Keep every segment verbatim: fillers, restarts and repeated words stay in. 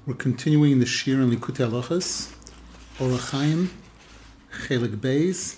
We're continuing the Shir in Likutei Halachos, Orach Chaim, Chelik Beis,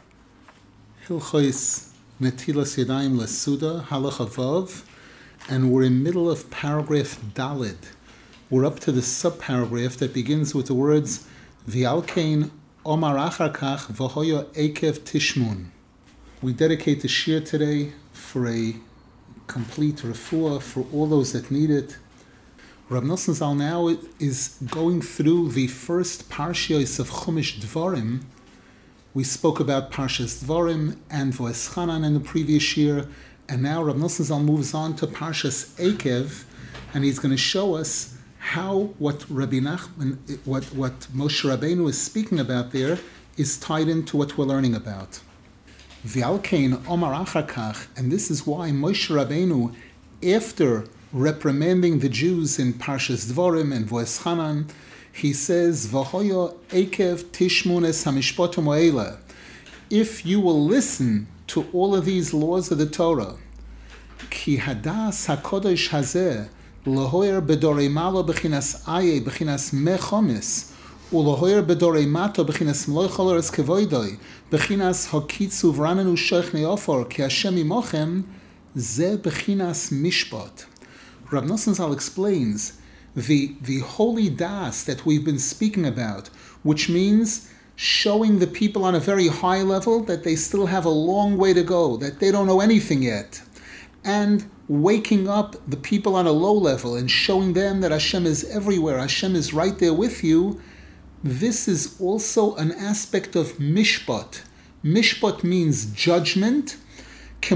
Hilchos Netilas Yadayim Lesuda, Halacha Vav, and we're in middle of paragraph Daled. We're up to the subparagraph that begins with the words V'alkein Omar Achar Kach V'hoya Ekev Tishmun. We dedicate the Shir today for a complete refuah for all those that need it. Rab Nosson Zal now is going through the first parshiyos of Chumash Dvarim. We spoke about Parshas Dvarim and V'eschanan in the previous year, and now Rab Nosson Zal moves on to Parshas Ekev, and he's going to show us how what Rabbi Nachman, what, what Moshe Rabbeinu is speaking about there is tied into what we're learning about. V'alkein Omar Achar Kach, and this is why Moshe Rabbeinu, after reprimanding the Jews in Parshas Dvarim and V'eschanan, he says, V'hoya Ekev Tishmun es hamishpotim ha'ele. If you will listen to all of these laws of the Torah, Ki hadas hakodesh hazeh lahoyer bedorei malo b'chinas aye b'chinas mechomis ulahoyer bedorei mato b'chinas mloichol eretz kevoidoi b'chinas hakitzu v'ranenu sheich neofor ki Hashem imochem ze b'chinas mishpat. Rab Nosson Zal explains the, the holy das that we've been speaking about, which means showing the people on a very high level that they still have a long way to go, that they don't know anything yet, and waking up the people on a low level and showing them that Hashem is everywhere, Hashem is right there with you. This is also an aspect of mishpat. Mishpat means judgment, as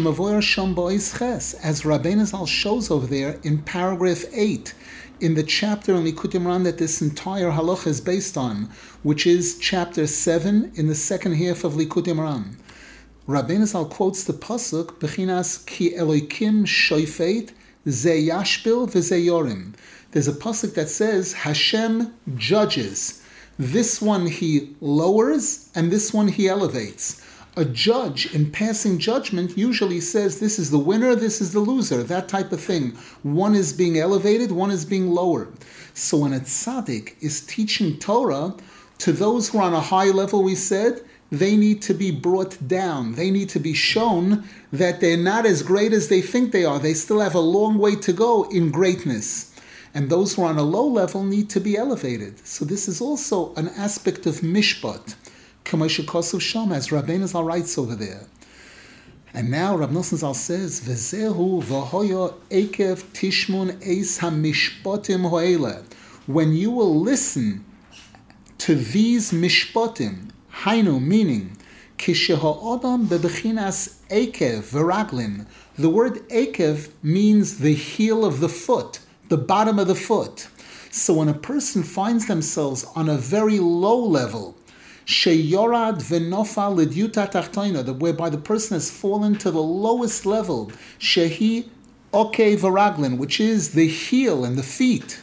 Rabbeinu Zal shows over there in paragraph eight, in the chapter in Likutei Moharan that this entire halacha is based on, which is chapter seven in the second half of Likutei Moharan. Rabbeinu Zal quotes the pasuk, Bechinas ki Elokim shoifet ze yashpil v'ze yorim. There's a pasuk that says Hashem judges. This one he lowers, and this one he elevates. A judge, in passing judgment, usually says this is the winner, this is the loser, that type of thing. One is being elevated, one is being lowered. So when a tzaddik is teaching Torah, to those who are on a high level, we said, they need to be brought down. They need to be shown that they're not as great as they think they are. They still have a long way to go in greatness. And those who are on a low level need to be elevated. So this is also an aspect of mishpat. As Rabbeinu Zal writes over there. And now Rab Nosson Zal says, V'zehu v'hoya ekev tishmun eis hamishpatim ha'ele. When you will listen to these mishpatim, hainu, meaning, kisheha'odam bebechinas ekev v'raglin. The word ekev means the heel of the foot, the bottom of the foot. So when a person finds themselves on a very low level, sheyorad v'nofa l'dyuta tachtoina, whereby the person has fallen to the lowest level, shehi okei v'raglin, which is the heel and the feet.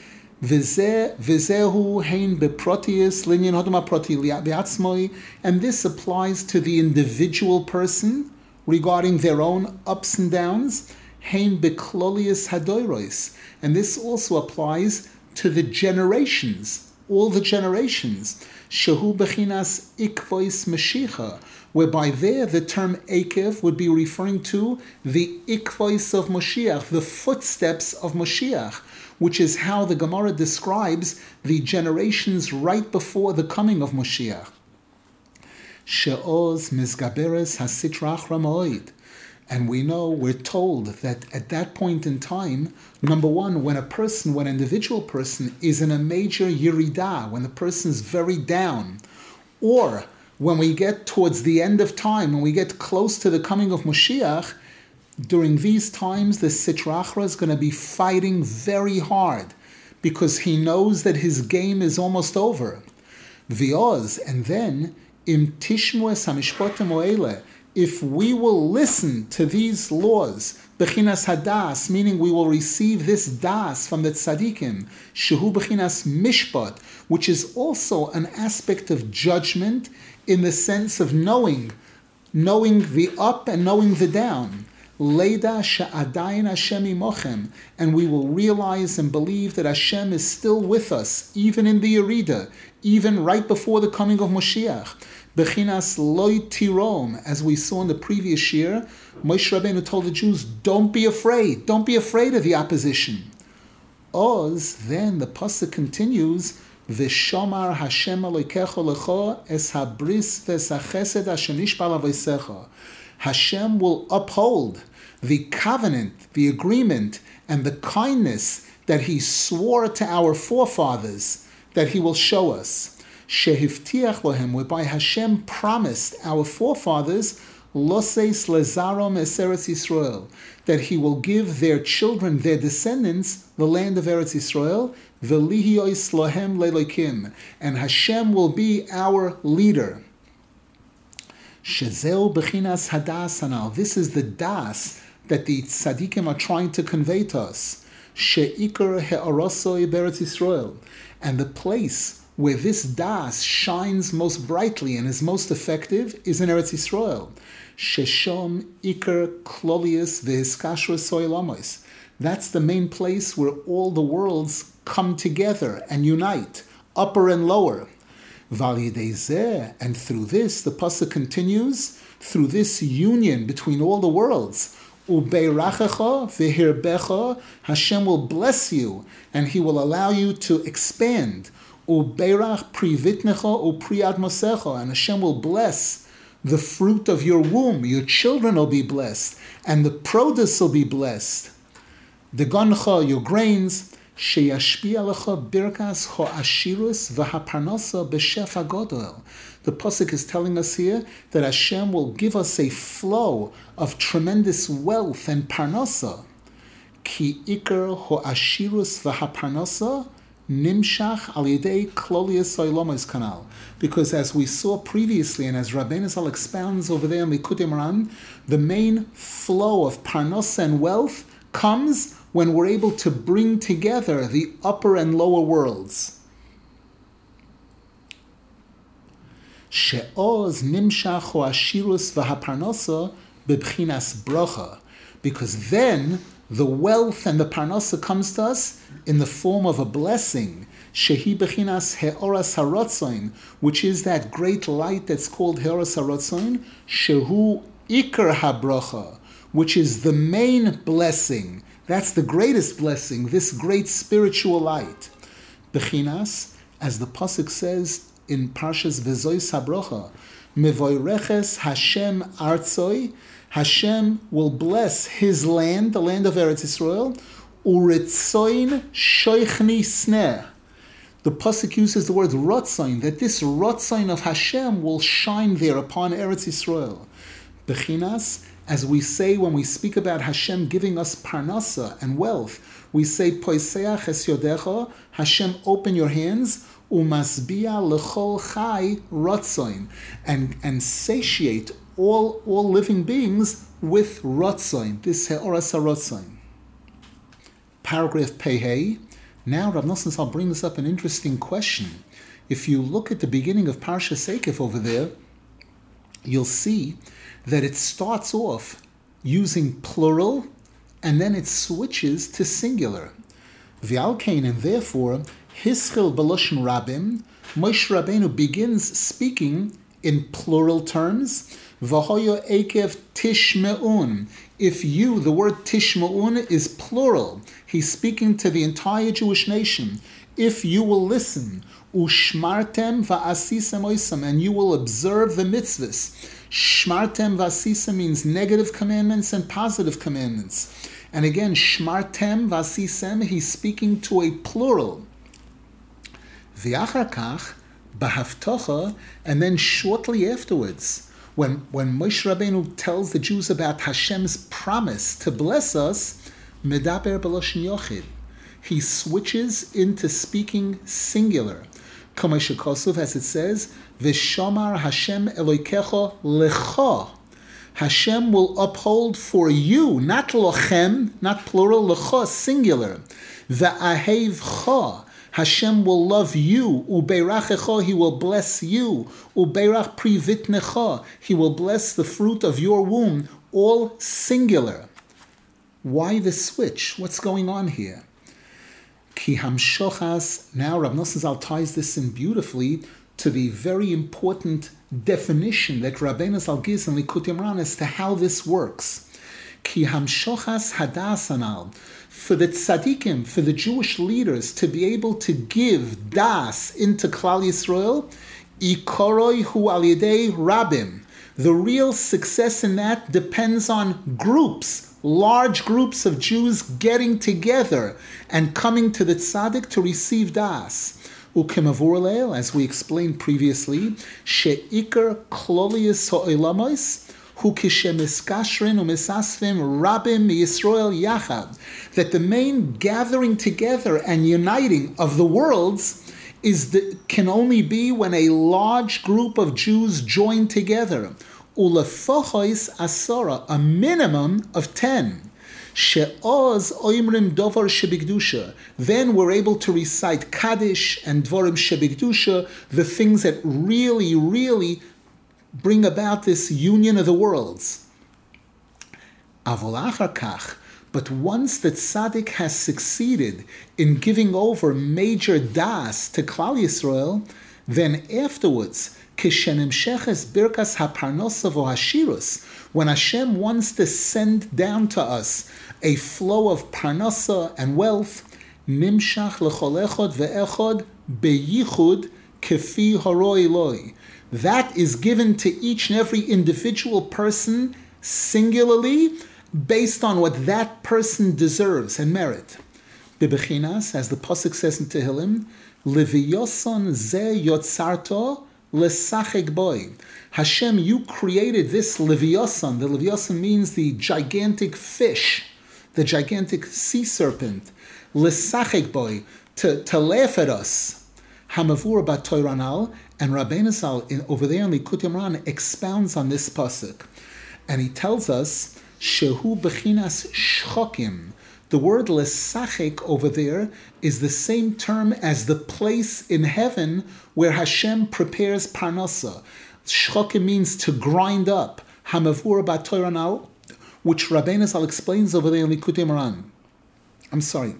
V'zehu hein beprotius linyan hodom ha'proti bi'atzmoi, and this applies to the individual person regarding their own ups and downs. Hein beklolius hadoros, and this also applies to the generations, all the generations. Shehu bechinas ikvois Mashiach, whereby there the term Ekev would be referring to the ikvois of Moshiach, the footsteps of Moshiach, which is how the Gemara describes the generations right before the coming of Moshiach. She'oz mizgaberes hasitrach ramoid. And we know, we're told that at that point in time, number one, when a person, when an individual person is in a major yiridah, when the person is very down, or when we get towards the end of time, when we get close to the coming of Moshiach, during these times, the Sitra Achra is going to be fighting very hard because he knows that his game is almost over. V'oz, and then, im tishmu es hamishpotim ha'ele, if we will listen to these laws, bechinas hadas, meaning we will receive this das from the tzaddikim, shehu bechinas mishpat, which is also an aspect of judgment in the sense of knowing, knowing the up and knowing the down. Leida she'adayin Hashem imochem, and we will realize and believe that Hashem is still with us, even in the Yerida, even right before the coming of Moshiach. Bechinas loy tirom, as we saw in the previous year, Moshe Rabbeinu told the Jews, don't be afraid, don't be afraid of the opposition. Oz, then the pasuk continues, V'shomar Hashem Elokecha lecho es habris v'sachesed asher nishbal avosecha. Hashem will uphold the covenant, the agreement, and the kindness that He swore to our forefathers that He will show us. Shehivtiach lohem, whereby Hashem promised our forefathers, Loseis lezarom es Eretz Yisrael, that He will give their children, their descendants, the land of Eretz Yisrael, v'lihiyos lohem lelokim, and Hashem will be our leader. Shezeu bechinas hadas hanal. This is the das that the tzaddikim are trying to convey to us. She'ikar he'arosoi beretz Yisrael, and the place where this das shines most brightly and is most effective is in Eretz Yisrael. Sheshom ikar klolius vehiskashros soilamos. That's the main place where all the worlds come together and unite, upper and lower. And through this, the pasuk continues, through this union between all the worlds, Ubeirachecha v'hirbecha, Hashem will bless you, and He will allow you to expand. Ubeirach privitnecha upriad mosecha, and Hashem will bless the fruit of your womb. Your children will be blessed, and the produce will be blessed. Degoncha, your grains. Sheyashpi alecha birkas ho'ashirus v'haparnasa b'shefa godol. The pasuk is telling us here that Hashem will give us a flow of tremendous wealth and parnasa. Ki ikar ho'ashirus v'haparnasa nimshach al yedei klolius oilamos kanal. Because as we saw previously, and as Rabbeinu Zal expounds over there in Likutei Moharan, the main flow of parnasa and wealth comes when we're able to bring together the upper and lower worlds. She'oz nimshach ho'ashirus v'haparnasa b'bchinas bracha. Because then the wealth and the parnasa comes to us in the form of a blessing. Shehi b'chinas he'oras harotzoin, which is that great light that's called he'oras harotzoin, shehu ikar habracha, which is the main blessing. That's the greatest blessing, this great spiritual light. Bechinas, as the pasuk says in Parshas V'zois HaBrocha, Mevoireches Hashem Artzoi, Hashem will bless His land, the land of Eretz Yisrael, Uritzoin Shoichni Sneh. The pasuk uses the word Rotzoin, that this Rotzoin of Hashem will shine there upon Eretz Yisrael. Bechinas, as we say when we speak about Hashem giving us parnasa and wealth, we say, Poiseach es yodecha, Hashem, open your hands, umasbia lechol chai rotzoin, and and satiate all all living beings with rotzoin, this he'oras harotzoin. Paragraph Pehei. Now Rav Nosson Zal brings up an interesting question. If you look at the beginning of Parsha Seikef over there, you'll see that it starts off using plural and then it switches to singular. V'alkein, and therefore, hischil b'loshen rabim, Moshe Rabbeinu begins speaking in plural terms. V'hoyo ekev tishme'un. If you, the word tishme'un is plural. He's speaking to the entire Jewish nation. If you will listen, ushmartem va'asisem oisam, and you will observe the mitzvahs. Shmartem v'asisem means negative commandments and positive commandments. And again, shmartem v'asisem, he's speaking to a plural. V'achar kach, b'haftocha, and then shortly afterwards, when, when Moshe Rabbeinu tells the Jews about Hashem's promise to bless us, medaber b'loshen yochid, he switches into speaking singular. Kamei shekosov, as it says, V'shomar Hashem Elokecha lecha. Hashem will uphold for you, not lochem, not plural, lecha, singular. V'ahev cha. Hashem will love you. Ubeirachecha, He will bless you. Ubeirach privitnecha, He will bless the fruit of your womb, all singular. Why the switch? What's going on here? Ki hamshochas. Now Rav Nosson Zal ties this in beautifully to the very important definition that Rabbeinu Zal gives in Likutei Moharan as to how this works. Ki hamshochas hadas anal. For the tzaddikim, for the Jewish leaders to be able to give das into Klal Yisrael, ikoroi hu al yedei rabim. The real success in that depends on groups, large groups of Jews getting together and coming to the tzaddik to receive das. Ukemavur leil, as we explained previously, she'ikar klolius ha'olamos hu kishemiskashrin u'misasvim rabim Yisrael yachad. That the main gathering together and uniting of the worlds is the, can only be when a large group of Jews join together. Ulefochois asora, a minimum of ten. She'oz oimrim dovar shebigdusha. Then we're able to recite Kaddish and dvorim shebigdusha, the things that really, really bring about this union of the worlds. Avol achar kach. But once the tzaddik has succeeded in giving over major das to Klal Yisrael, then afterwards, kishenimsheches birkas haparnosa v'hashirus, when Hashem wants to send down to us a flow of parnosa and wealth, nimshach lechol echod ve'echod beyichud kefi haro Eloi. That is given to each and every individual person singularly, based on what that person deserves and merit. Bebechinas, as the pasuk says in Tehillim, Leviyoson ze yotzarto lesachek boy. Hashem, you created this Leviyoson. The Leviyoson means the gigantic fish, the gigantic sea serpent. Lesachek boy, to, to laugh at us. Hamavur bat Toiranal, and Rabbeinu Zal over there in Likutei Moharan expounds on this pasuk, and he tells us Shehu bechinas shchokim. The word lesachek over there is the same term as the place in heaven where Hashem prepares parnasa. Shchokim means to grind up. Hamavur bat Toiranal, which Rabbeinu Zal explains over there in Likutei Moharan. I'm sorry.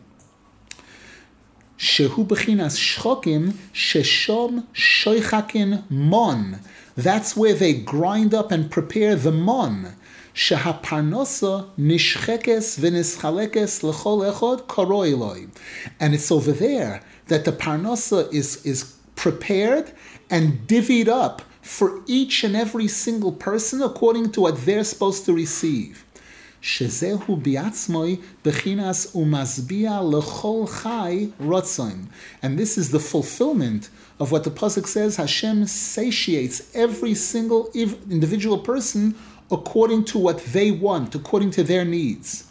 Shehu bechinas shchokim sheshom shoichakin mon. That's where they grind up and prepare the mon. Shehaparnosa nishchekes v'nischalekes l'chol echod karo Eloi. And it's over there that the parnosa is, is prepared and divvied up for each and every single person according to what they're supposed to receive. Shezehu biatzmoi bechinas umazbia l'chol chai rotzoin. And this is the fulfillment of what the pasuk says, Hashem satiates every single individual person according to what they want, according to their needs.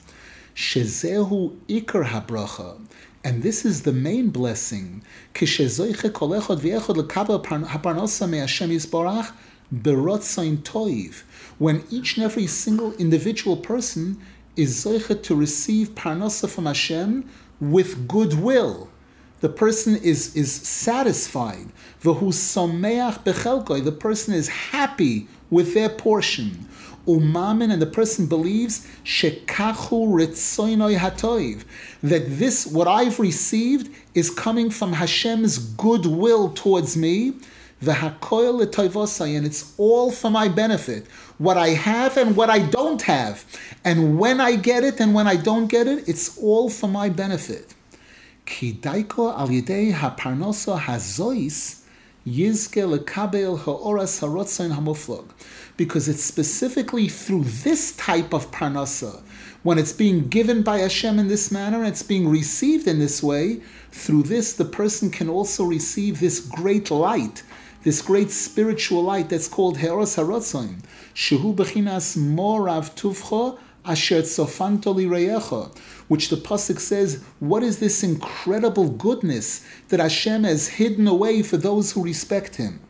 Shezehu ikar habracha. And this is the main blessing. Kishezoiche kol echad v'echad lekabel haparnosa me'Hashem Yisborach berotzain toiv. When each and every single individual person is zoiche to receive parnosa from Hashem with goodwill. The person is, is satisfied. V'hu someach bechelkoi. The person is happy with their portion. Umamin, and the person believes shekachu ritzoinoi hatoiv, that this, what I've received, is coming from Hashem's goodwill towards me. V'hakoil l'toivosai, and it's all for my benefit. What I have and what I don't have, and when I get it and when I don't get it, it's all for my benefit. Ki daiko al yedei haparnosa hazois yizke lekabel ha'oras harotzain hamuflog. Because it's specifically through this type of parnasa, when it's being given by Hashem in this manner, and it's being received in this way, through this the person can also receive this great light, this great spiritual light that's called Heoros HaRotzain. Shehu bechinas morav tuvcho asher tzofanto lireyecha, which the pasuk says, what is this incredible goodness that Hashem has hidden away for those who respect Him?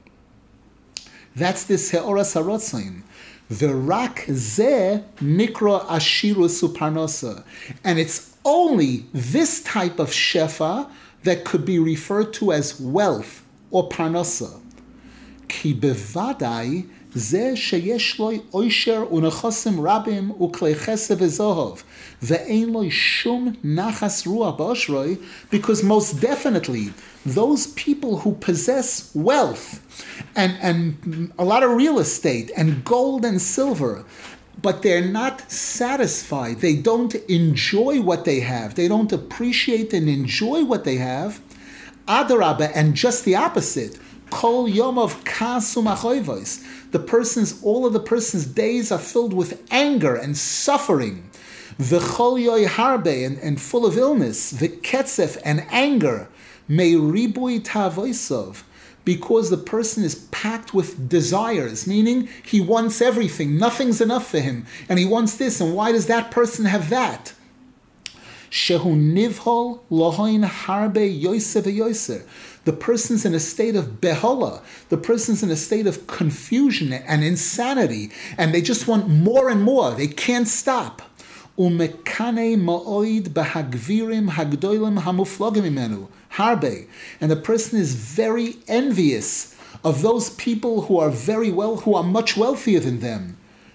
That's this Heoras HaRotzain. V'rak zeh nikra ashirus uparnosa. And it's only this type of shefa that could be referred to as wealth or parnosa. Ki bevadai Ze sheyesh loy oisher unechosim rabim uklei chesed v'zohov ve'ein loy shum nachas ruach ba'oshroi, because most definitely those people who possess wealth and, and a lot of real estate and gold and silver, but they're not satisfied, they don't enjoy what they have, they don't appreciate and enjoy what they have, adarabah, and just the opposite, kol yom of kasum achoivos, the person's, all of the person's days are filled with anger and suffering, v'chol yoy harbe, and, and full of illness, v'ketzef, and anger, me ribui tavoisov, because the person is packed with desires, meaning he wants everything, nothing's enough for him, and he wants this, and why does that person have that? Shehu nivhol lohoin harbe yoiser v'yoiser. The person's in a state of behola, the person's in a state of confusion and insanity, and they just want more and more, they can't stop. Umekane ma'oid bahagvirim hagdoilim hamuflogim imenu. Harbe, and the person is very envious of those people who are very well, who are much wealthier than them.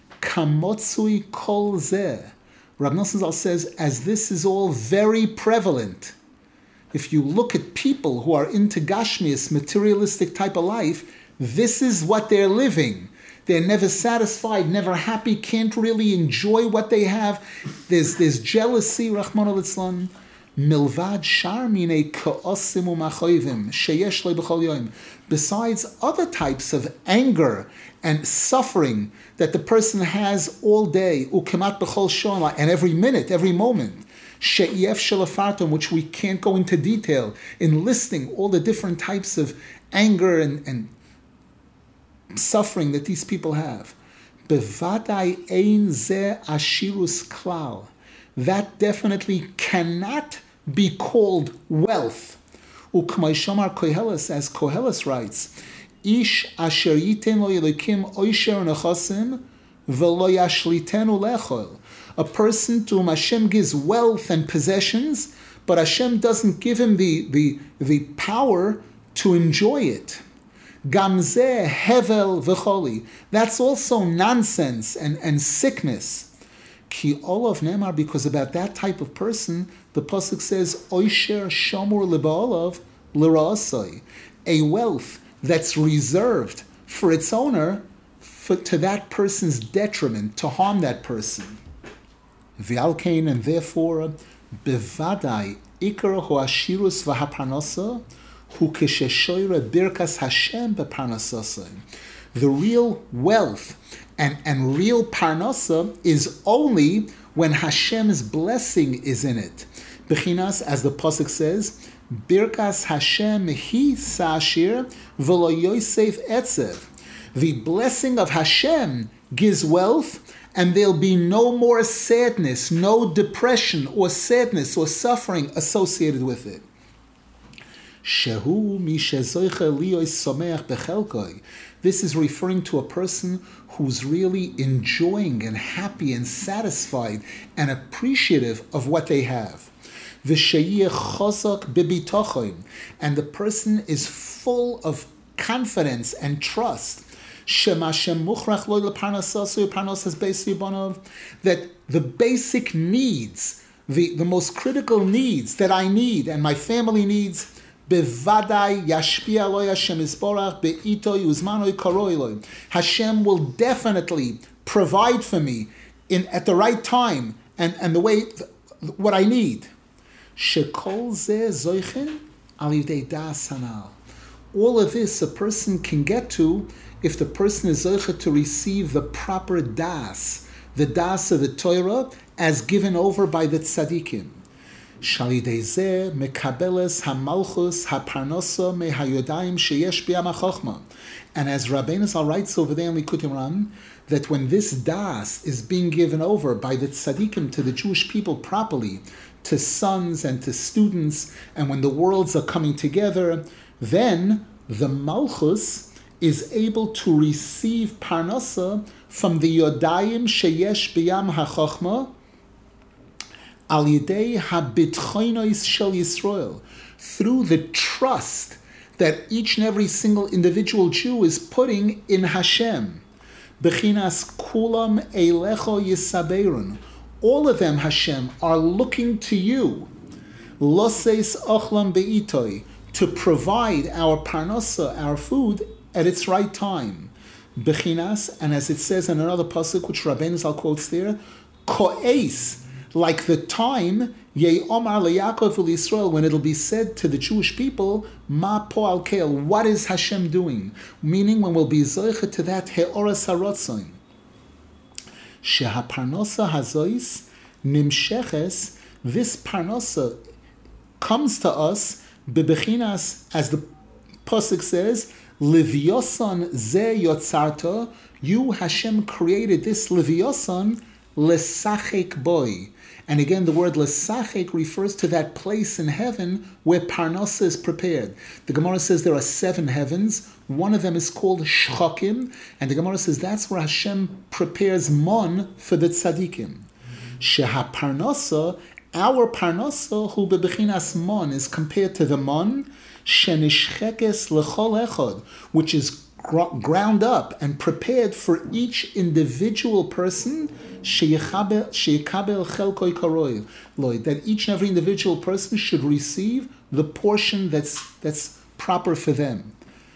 Kamotsui kol zeh. Rabbi Nosson Zal says, as this is all very prevalent, if you look at people who are into gashmias, materialistic type of life, this is what they're living. They're never satisfied, never happy, can't really enjoy what they have. There's, there's jealousy, Rahman al-Islam. Milvad sharmine ka'osim u'machoivim sheyesh lo b'chol yom. Besides other types of anger and suffering that the person has all day, u'kemat b'chol shona, and every minute, every moment, she'yef shelafartum, which we can't go into detail in listing all the different types of anger and, and suffering that these people have. Bevadai ein ze ashirus klal. That definitely cannot be called wealth. Ukmaishamar Koheles, as Koheles writes, Ish asher yiten lo yelikim oisher nechasim v'lo yashlitenu lechol. A person to whom Hashem gives wealth and possessions, but Hashem doesn't give him the, the, the power to enjoy it. Gamzeh hevel v'choli. That's also nonsense and, and sickness. Ki olav nemar, because about that type of person, the pasuk says, Oisher shamur lebaolav l'ra'asai, a wealth that's reserved for its owner, for, to that person's detriment, to harm that person. V'alkein, and therefore, bevadai ikar hoashirus v'haparnasa hu kesheshoyre birkas Hashem beparnasasai. The real wealth and, and real parnasa is only when Hashem's blessing is in it. Bechinas, as the pasuk says, Birkas Hashem hi sashir v'lo yosef etzev. The blessing of Hashem gives wealth, and there'll be no more sadness, no depression or sadness or suffering associated with it. Shehu mi shezoiche liyos someach bechelkoi. This is referring to a person who's really enjoying and happy and satisfied and appreciative of what they have. V'sheyeh chazak b'bitochoim, and the person is full of confidence and trust. Shemashem muchrach lo leparnasasu parnasas beis yibanav, that the basic needs, the, the most critical needs that I need and my family needs, Bevadai yashpia lo Hashem isborach beito yuzmanoi karoiloi. Hashem will definitely provide for me in at the right time and, and the way what I need. Shekol ze zoichin al yidei das hanal. All of this a person can get to if the person is zoicha to receive the proper das, the das of the Torah as given over by the tzaddikim. Shalidei mekabeles hamalchus haparnosa mehayodayim sheyesh b'yam hachokma. And as Rabbeinu Zal writes over there in Likutei Moharan, that when this das is being given over by the tzaddikim to the Jewish people properly, to sons and to students, and when the worlds are coming together, then the malchus is able to receive parnosa from the yodayim sheyesh b'yam hachokma, Al yidei habitchoinos shel Yisrael, through the trust that each and every single individual Jew is putting in Hashem. Bechinas kulam eilecho yisaberun. All of them, Hashem, are looking to you. Loses ochlam beitoi, to provide our parnasa, our food, at its right time. Bechinas, and as it says in another pasuk, which Rabbeinu Zal quotes there, ko'es, like the time, Yei Omar leYaakov u'Yisrael, when it'll be said to the Jewish people, Ma po'al kel, what is Hashem doing? Meaning when we'll be zoicha to that he'oras harotzon. Shehaparnosa hazois nimsheches, this parnosa comes to us, bebechinas, as the pasuk says, Livyoson ze yotzarto, you Hashem created this Livyoson lesachek boy. And again, the word lesachek refers to that place in heaven where parnasa is prepared. The Gemara says there are seven heavens. One of them is called shchokim, and the Gemara says that's where Hashem prepares mon for the tzaddikim. Sheha parnasa, our parnasa, hu bebechinas mon, is compared to the mon shenishchekes lechol echad, which is ground up and prepared for each individual person, sheyikabel chelkoi karoi, Lloyd, that each and every individual person should receive the portion that's that's proper for them.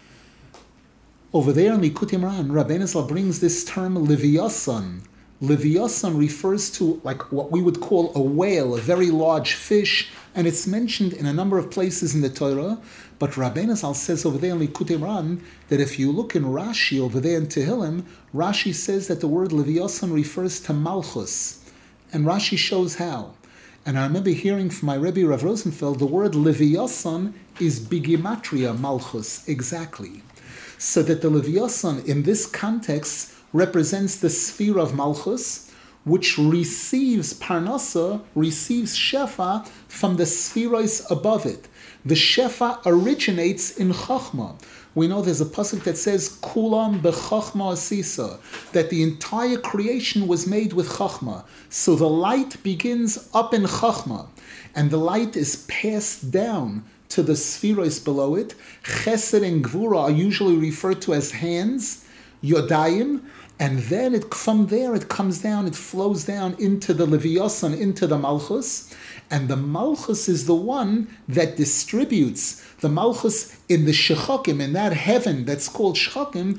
Over there in Likutei Moharan, Rabbeinu Zal brings this term Livyoson. Livyoson refers to like what we would call a whale, a very large fish, and it's mentioned in a number of places in the Torah. But Rabbeinu Zal says over there in Likutei Moharan that if you look in Rashi over there in Tehillim, Rashi says that the word Livyoson refers to Malchus, and Rashi shows how. And I remember hearing from my Rebbe Rav Rosenfeld, the word Livyoson is Bigimatria Malchus, exactly. So that the Livyoson in this context represents the sphere of Malchus, which receives Parnasa, receives Shefa from the spheros above it. The Shefa originates in Chachma. We know there's a pasuk that says, Kulam bechachma asisa, that the entire creation was made with Chachma. So the light begins up in Chachma, and the light is passed down to the spheros below it. Chesed and Gvura are usually referred to as hands, Yodayim, and then it, from there it comes down, it flows down into the Livyoson, into the Malchus, and the Malchus is the one that distributes. The Malchus in the Shechokim, in that heaven that's called Shechokim,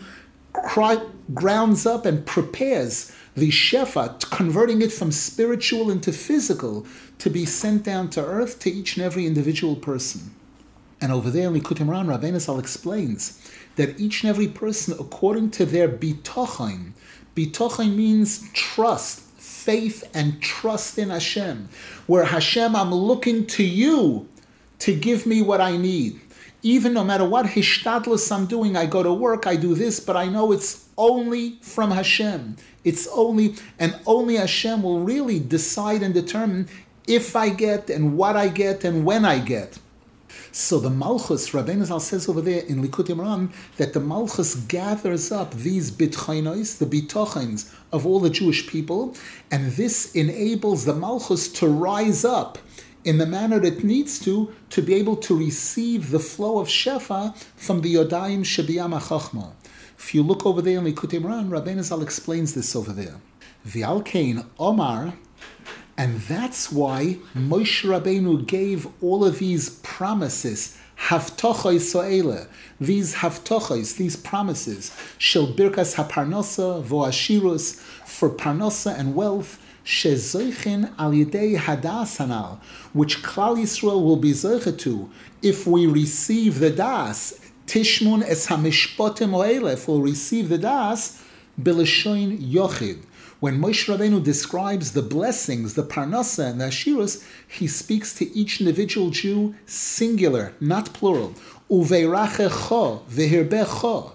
grounds up and prepares the Shefa, converting it from spiritual into physical, to be sent down to earth to each and every individual person. And over there in Likutei Moharan, Rabbeinu Zal explains that each and every person, according to their bitochain, bitochain means trust, faith and trust in Hashem, where Hashem, I'm looking to you to give me what I need. Even no matter what hishtadlus I'm doing, I go to work, I do this, but I know it's only from Hashem. It's only, and only Hashem will really decide and determine if I get and what I get and when I get. So the Malchus, Rabbeinu Zal says over there in Likutei Moharan, that the Malchus gathers up these bitchainos, the bitochains of all the Jewish people, and this enables the Malchus to rise up in the manner it needs to, to be able to receive the flow of Shefa from the Yodayim Shebiyam HaChachma. If you look over there in Likutei Moharan, Rabbeinu Zal explains this over there. V'alkein Omar, and that's why Moshe Rabbeinu gave all of these promises, Havtochos So'ele, these Havtochos, these promises, Shel Birkas HaParnosa Vo'ashirus, for Parnosa and wealth, Shezoichin Al Yidei Hadas Hanal, which Klal Yisrael will be zoiche to if we receive the Das, Tishmun Es HaMishpotim O'ele, if we'll receive the Das, B'Leshoin Yochid. When Moshe Rabbeinu describes the blessings, the parnasa and the ashirus, he speaks to each individual Jew singular, not plural. Uveirachecho vehirbecho.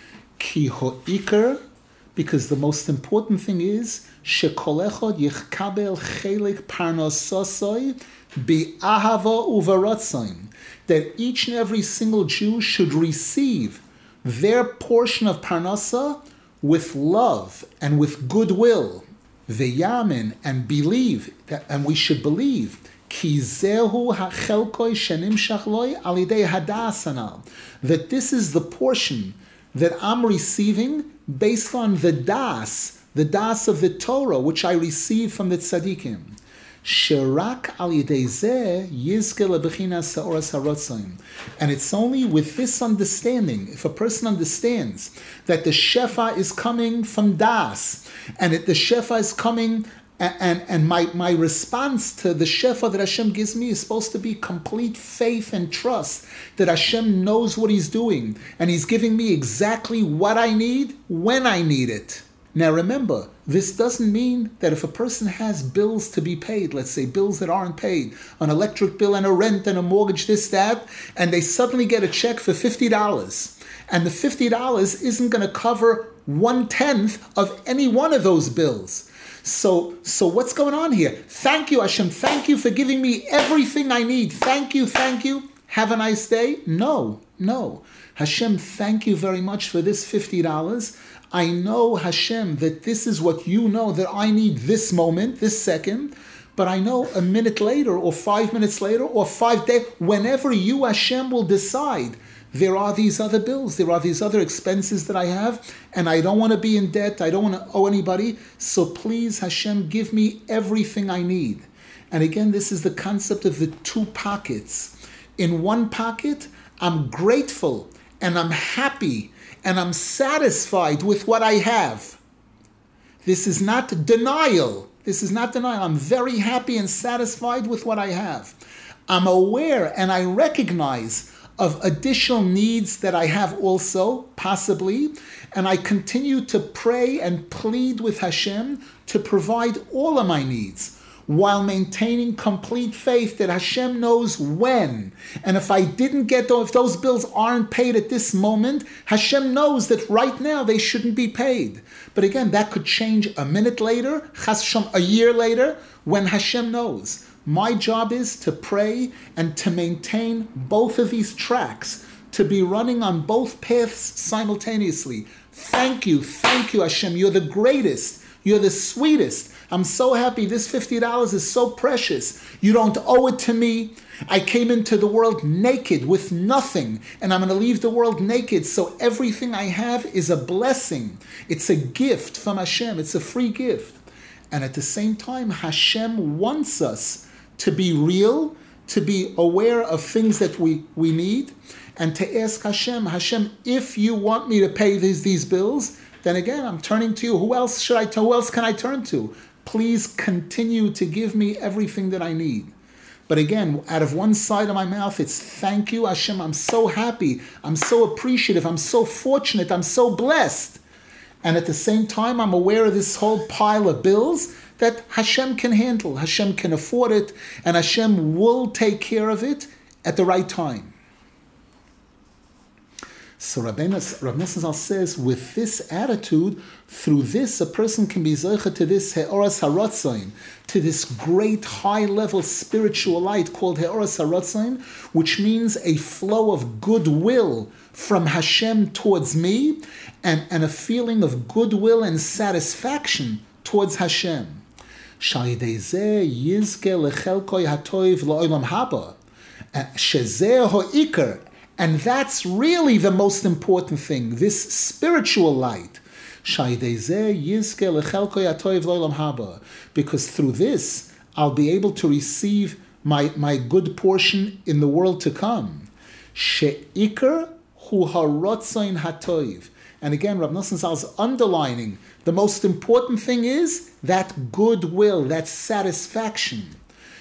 Ki ho'ikar, because the most important thing is shekol echad yichkabel chelik parnasasoi bi'ahava uvaratzain, that each and every single Jew should receive their portion of parnasa with love and with goodwill, ve'yamin, and believe, that, and we should believe, ki zehu hachelkoi shenimshach loi al yidei hadas hanal, that this is the portion that I'm receiving based on the das, the das of the Torah, which I receive from the tzaddikim. Sherak al yedei zeh yizke lebechinas ha'oras harotzon. And it's only with this understanding, if a person understands that the shefa is coming from das, and that the shefa is coming, and, and, and my, my response to the shefa that Hashem gives me is supposed to be complete faith and trust that Hashem knows what He's doing, and He's giving me exactly what I need, when I need it. Now remember, this doesn't mean that if a person has bills to be paid, let's say bills that aren't paid, an electric bill and a rent and a mortgage, this, that, and they suddenly get a check for fifty dollars, and the fifty dollars isn't going to cover one-tenth of any one of those bills. So, so what's going on here? Thank you, Hashem. Thank you for giving me everything I need. Thank you, thank you. Have a nice day. No, no. Hashem, thank you very much for this fifty dollars. I know, Hashem, that this is what you know that I need this moment, this second, but I know a minute later or five minutes later or five days, whenever you, Hashem, will decide, there are these other bills, there are these other expenses that I have, and I don't want to be in debt, I don't want to owe anybody, so please, Hashem, give me everything I need. And again, this is the concept of the two pockets. In one pocket, I'm grateful and I'm happy and I'm satisfied with what I have. This is not denial. This is not denial. I'm very happy and satisfied with what I have. I'm aware and I recognize of additional needs that I have also, possibly, and I continue to pray and plead with Hashem to provide all of my needs, while maintaining complete faith that Hashem knows when. And if I didn't get those, if those bills aren't paid at this moment, Hashem knows that right now they shouldn't be paid. But again, that could change a minute later, Chas V'Shalom, a year later, when Hashem knows. My job is to pray and to maintain both of these tracks, to be running on both paths simultaneously. Thank you, thank you, Hashem. You're the greatest. You're the sweetest. I'm so happy. This fifty dollars is so precious. You don't owe it to me. I came into the world naked with nothing, and I'm going to leave the world naked. So everything I have is a blessing. It's a gift from Hashem. It's a free gift. And at the same time, Hashem wants us to be real, to be aware of things that we, we need, and to ask Hashem, Hashem, if you want me to pay these, these bills, then again, I'm turning to you. Who else should I? Who else can I turn to? Please continue to give me everything that I need. But again, out of one side of my mouth, it's thank you, Hashem. I'm so happy. I'm so appreciative. I'm so fortunate. I'm so blessed. And at the same time, I'm aware of this whole pile of bills that Hashem can handle. Hashem can afford it, and Hashem will take care of it at the right time. So Rabbi Nosson says, with this attitude, through this, a person can be zoche to this he'oras haratzain, to this great high-level spiritual light called he'oras haratzain, which means a flow of goodwill from Hashem towards me, and, and a feeling of goodwill and satisfaction towards Hashem. Sha'idei zeh yizke lechelkoi hatoiv la'olam haba, shezeh ho'ikar. And that's really the most important thing, this spiritual light. Because through this, I'll be able to receive my, my good portion in the world to come. And again, Rav Nosson Zal is underlining, the most important thing is that goodwill, that satisfaction.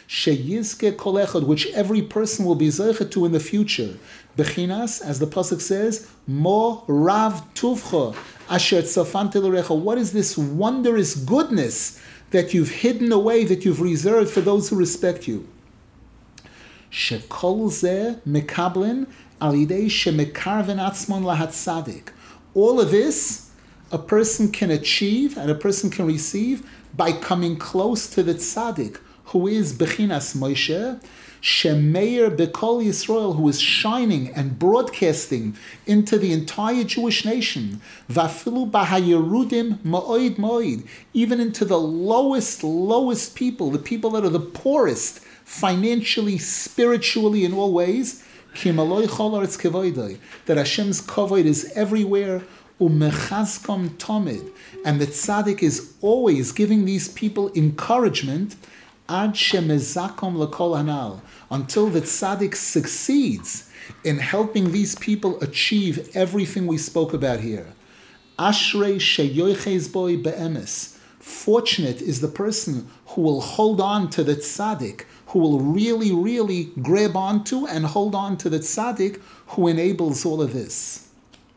Which every person will be zeicha to in the future. Bechinas, as the pasuk says, Mo Rav Tuvcha Asher Tzafante L'Recha. What is this wondrous goodness that you've hidden away, that you've reserved for those who respect you? Shekol Zeh Mekablen Al Yidei Shemekarven Atzmon Lahat Tzadik. All of this a person can achieve and a person can receive by coming close to the tzaddik, who is Bechinas Moshe, Shemeir Bekol Yisrael, who is shining and broadcasting into the entire Jewish nation, Vafilu Bahayerudim Ma'oid Ma'oid, even into the lowest, lowest people, the people that are the poorest, financially, spiritually, in all ways, Ki maloi chol aretz kevoidai, that Hashem's kavod is everywhere, umechazkom tomid, and the tzaddik is always giving these people encouragement, ad shemezakom lekol hanal, until the tzaddik succeeds in helping these people achieve everything we spoke about here. Ashrei sheyoiches boi be'emes. Fortunate is the person who will hold on to the tzaddik, who will really, really grab onto and hold on to the tzaddik who enables all of this.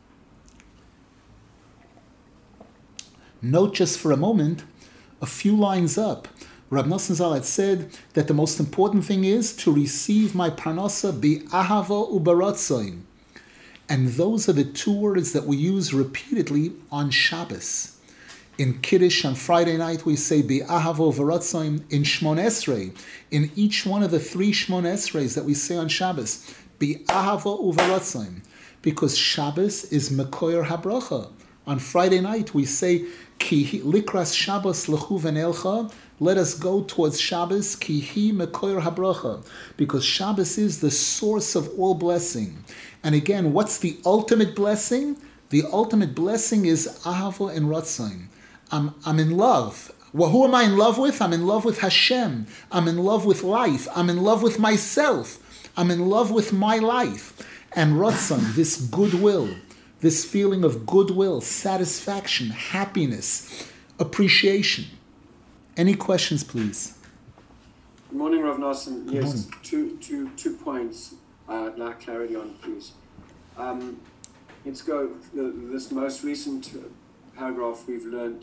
Note just for a moment, a few lines up, Rab Nosson Zal had said that the most important thing is to receive my parnasa bi'ahava u'baratzoim. And those are the two words that we use repeatedly on Shabbos. In Kiddush on Friday night we say bi'ahava u'baratzoim. In Shmon Esrei, in each one of the three Shmon Esreis that we say on Shabbos, bi'ahava u'baratzoim. Because Shabbos is Mekoyer HaBracha. On Friday night we say Ki likras Shabbos lechu v'nelcha. Let us go towards Shabbos, ki hi mekoyer habracha, because Shabbos is the source of all blessing. And again, what's the ultimate blessing? The ultimate blessing is ahava and ratzon. I'm, I'm in love. Well, who am I in love with? I'm in love with Hashem. I'm in love with life. I'm in love with myself. I'm in love with my life. And ratzon, this goodwill, this feeling of goodwill, satisfaction, happiness, appreciation. Any questions, please? Good morning, Rav Nosson. Yes, morning. two, two, two points I'd like clarity on, please. Um, let's go, the, this most recent paragraph we've learned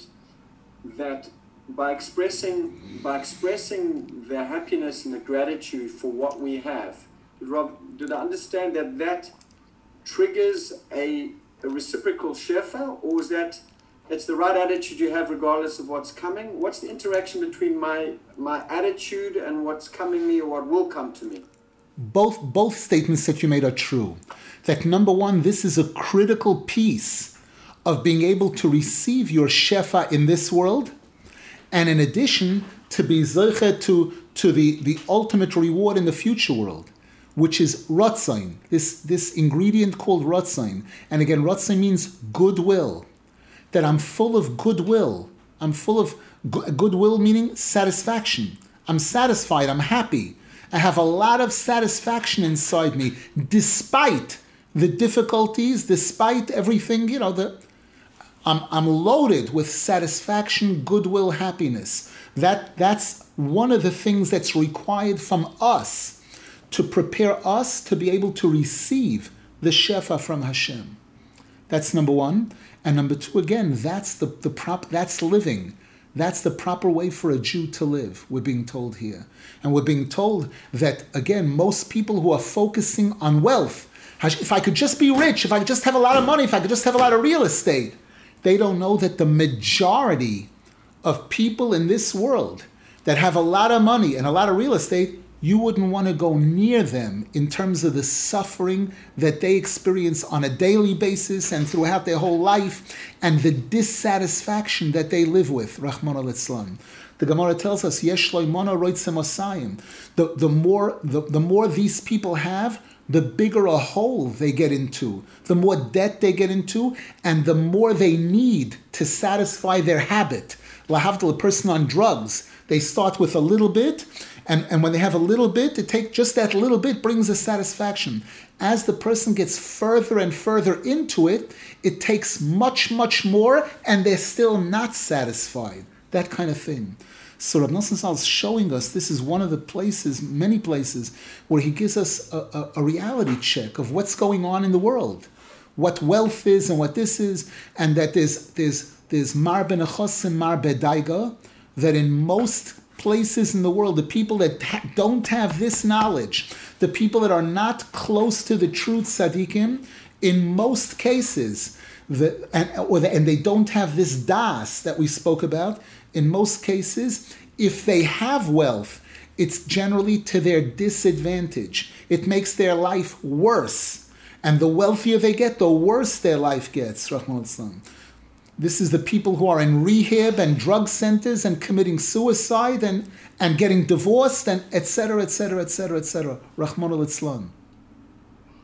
that by expressing, by expressing the happiness and the gratitude for what we have, Rob, did I understand that that triggers a, a reciprocal shefa, or is that it's the right attitude you have regardless of what's coming? What's the interaction between my my attitude and what's coming me or what will come to me? Both both statements that you made are true. That number one, this is a critical piece of being able to receive your shefa in this world, and in addition, to be zeiche to, to the, the ultimate reward in the future world, which is ratzon, this, this ingredient called ratzon. And again, ratzon means goodwill. That I'm full of goodwill. I'm full of g- goodwill, meaning satisfaction. I'm satisfied. I'm happy. I have a lot of satisfaction inside me, despite the difficulties, despite everything. You know, the I'm I'm loaded with satisfaction, goodwill, happiness. That that's one of the things that's required from us to prepare us to be able to receive the shefa from Hashem. That's number one. And number two, again, that's the, the prop that's living. That's the proper way for a Jew to live, we're being told here. And we're being told that, again, most people who are focusing on wealth, if I could just be rich, if I could just have a lot of money, if I could just have a lot of real estate, they don't know that the majority of people in this world that have a lot of money and a lot of real estate, you wouldn't want to go near them in terms of the suffering that they experience on a daily basis and throughout their whole life, and the dissatisfaction that they live with. Rahman al-Islam. The Gemara tells us, Yesh loimona roitzem osayim. The the more the, the more these people have, the bigger a hole they get into, the more debt they get into, and the more they need to satisfy their habit. Lahavdil, a person on drugs, they start with a little bit. And, and when they have a little bit, it take just that little bit brings a satisfaction. As the person gets further and further into it, it takes much, much more, and they're still not satisfied. That kind of thing. So Rav Nosson Zal is showing us this is one of the places, many places, where he gives us a, a, a reality check of what's going on in the world, what wealth is and what this is, and that there's there's there's mar benachos and mar bedaiga, that in most places in the world, the people that ha- don't have this knowledge, the people that are not close to the truth tzaddikim, in most cases, the, and, or the, and they don't have this das that we spoke about, in most cases, if they have wealth, it's generally to their disadvantage. It makes their life worse. And the wealthier they get, the worse their life gets, Rahman al-Islam. This is the people who are in rehab and drug centers and committing suicide and, and getting divorced and et cetera, et cetera, et cetera, et cetera. Rahman al-Islam.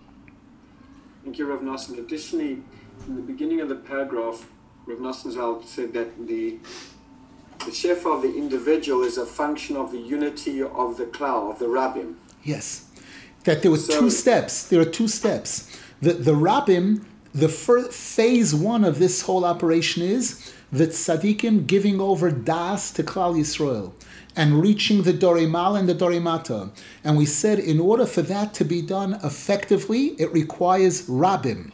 Thank you, Rav Nosson. Additionally, in the beginning of the paragraph, Rav Nosson Zal said that the the shefa of the individual is a function of the unity of the klal, of the rabbim. Yes. That there were So- two steps. There are two steps. The the rabbim, the first phase one of this whole operation is the tzaddikim giving over das to Klal Yisrael and reaching the Dorimal and the Dorimata. And we said in order for that to be done effectively, it requires rabbim.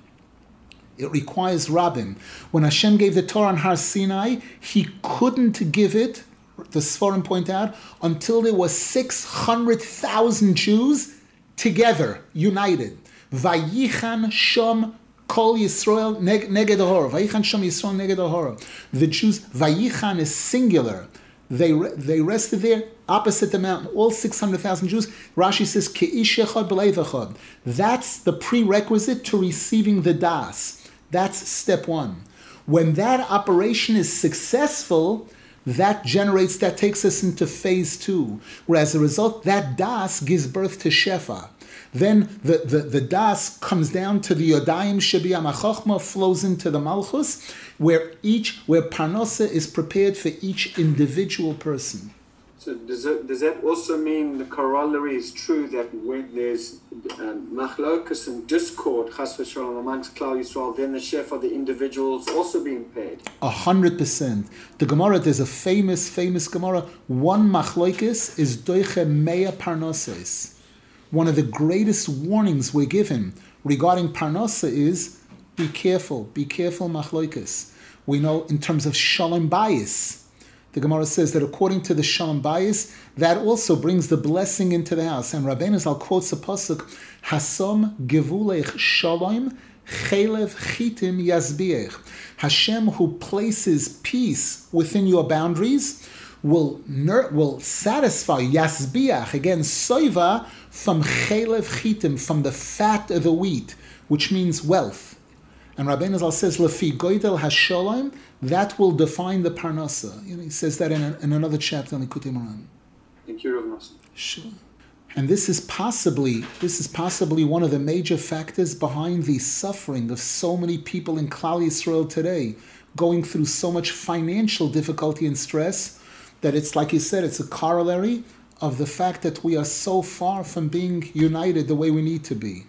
It requires rabbim. When Hashem gave the Torah on Har Sinai, He couldn't give it, the Sforim point out, until there was six hundred thousand Jews together, united. Vayichan Shom Kol Yisrael neg- Neged Ahora. Vayichan Shom Yisrael Neged Ahora. The Jews, Vayichan is singular. They re- they rested there opposite the mountain. All six hundred thousand Jews. Rashi says, Ke'ish echad b'leiv echad. That's the prerequisite to receiving the das. That's step one. When that operation is successful, that generates, that takes us into phase two, where as a result, that das gives birth to shefa. Then the, the, the das comes down to the Yodayim Shebiyam HaChochma, flows into the Malchus, where each, where Parnasa is prepared for each individual person. So does that, does that also mean the corollary is true that when there's um, machlokas and discord, chas v'shalom, amongst Klal Yisrael, then the shefa of the individual is also being paid? A hundred percent. The Gemara, there's a famous, famous Gemara. One machloikis is doiche mea parnoses. One of the greatest warnings we're given regarding parnasa is be careful, be careful machloikis. We know in terms of shalom bayis, the Gemara says that according to the shalom bayis, that also brings the blessing into the house. And Rabbeinu Zal quotes a pasuk, Hasom gevulech shalom chelev chitim yazbiech. Hashem, who places peace within your boundaries, will ner- will satisfy yasbiach, again soiva, from chelev chitim, from the fat of the wheat, which means wealth. And Rabbeinu Zal says, Lefi goydel hasholem, that will define the parnasa. You know, he says that in, a, in another chapter in Likutei Moharan. Thank you, Rav Nosson. Sure. And this is possibly this is possibly one of the major factors behind the suffering of so many people in Klal Yisrael today, going through so much financial difficulty and stress, that it's like you said, it's a corollary of the fact that we are so far from being united the way we need to be.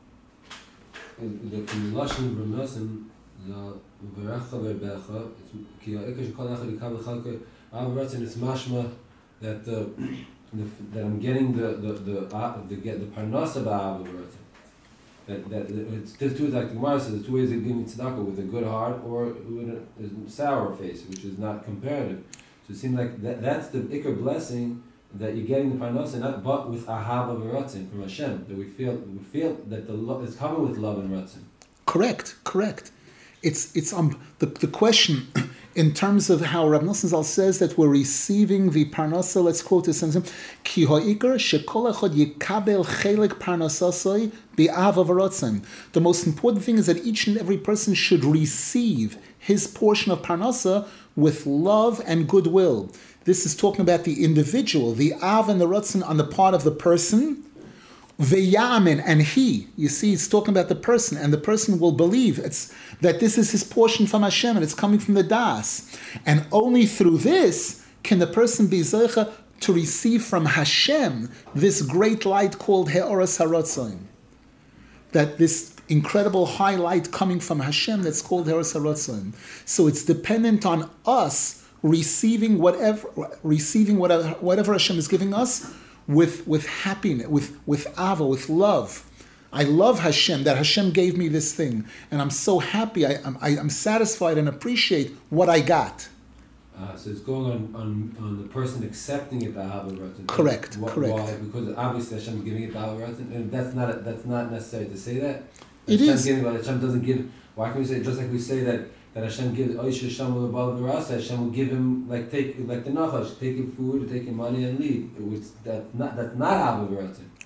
In the Lashon Rav Nosson, the V'recha v'erbecha, ki ha'ikar shekol echad yikav l'chalkei av v'ratzon, it's mashma that the, the that I'm getting the the the uh, the get the parnasa ba'av v'ratzon. That that it's there's two, like the Gemara says, the two ways of giving tzedakah, with a good heart or with a sour face, which is not comparative. So it seems like that that's the ikar blessing, that you're getting the parnasa, not but with ahava v'ratzon from Hashem, that we feel we feel that the lo- it's coming with love and ratzon. Correct, correct. It's it's um the, the question in terms of how Rav Nosson Zal says that we're receiving the parnasa. Let's quote this in Ki ha'ikar shekol echad yikabel chelik parnasasoi bi'ava v'ratzon. The most important thing is that each and every person should receive his portion of parnasa with love and goodwill. This is talking about the individual, the av and the ratzon on the part of the person. Ve'yamin, and he, you see, it's talking about the person, and the person will believe it's that this is his portion from Hashem, and it's coming from the das. And only through this can the person be zeicha to receive from Hashem this great light called He'oras HaRatzon. That this incredible high light coming from Hashem that's called He'oras HaRatzon. So it's dependent on us receiving whatever, receiving whatever, whatever Hashem is giving us, with with happiness, with with ava, with love. I love Hashem, that Hashem gave me this thing, and I'm so happy, I, I'm, I, I'm satisfied and appreciate what I got. Uh, so it's going on, on, on the person accepting it by ahava v'ratzon. Correct, why, correct. Why? Because obviously Hashem is giving it by ahava v'ratzon, and that's not a, that's not necessary to say that. It Hashem is. Giving, but Hashem doesn't give. Why can we say, just like we say that that Hashem gives Oish Hashem will Rasa, Hashem will give him like take like the Nachash, take him food, take him money and leave. It was that's not that's not ahava v'ratzon.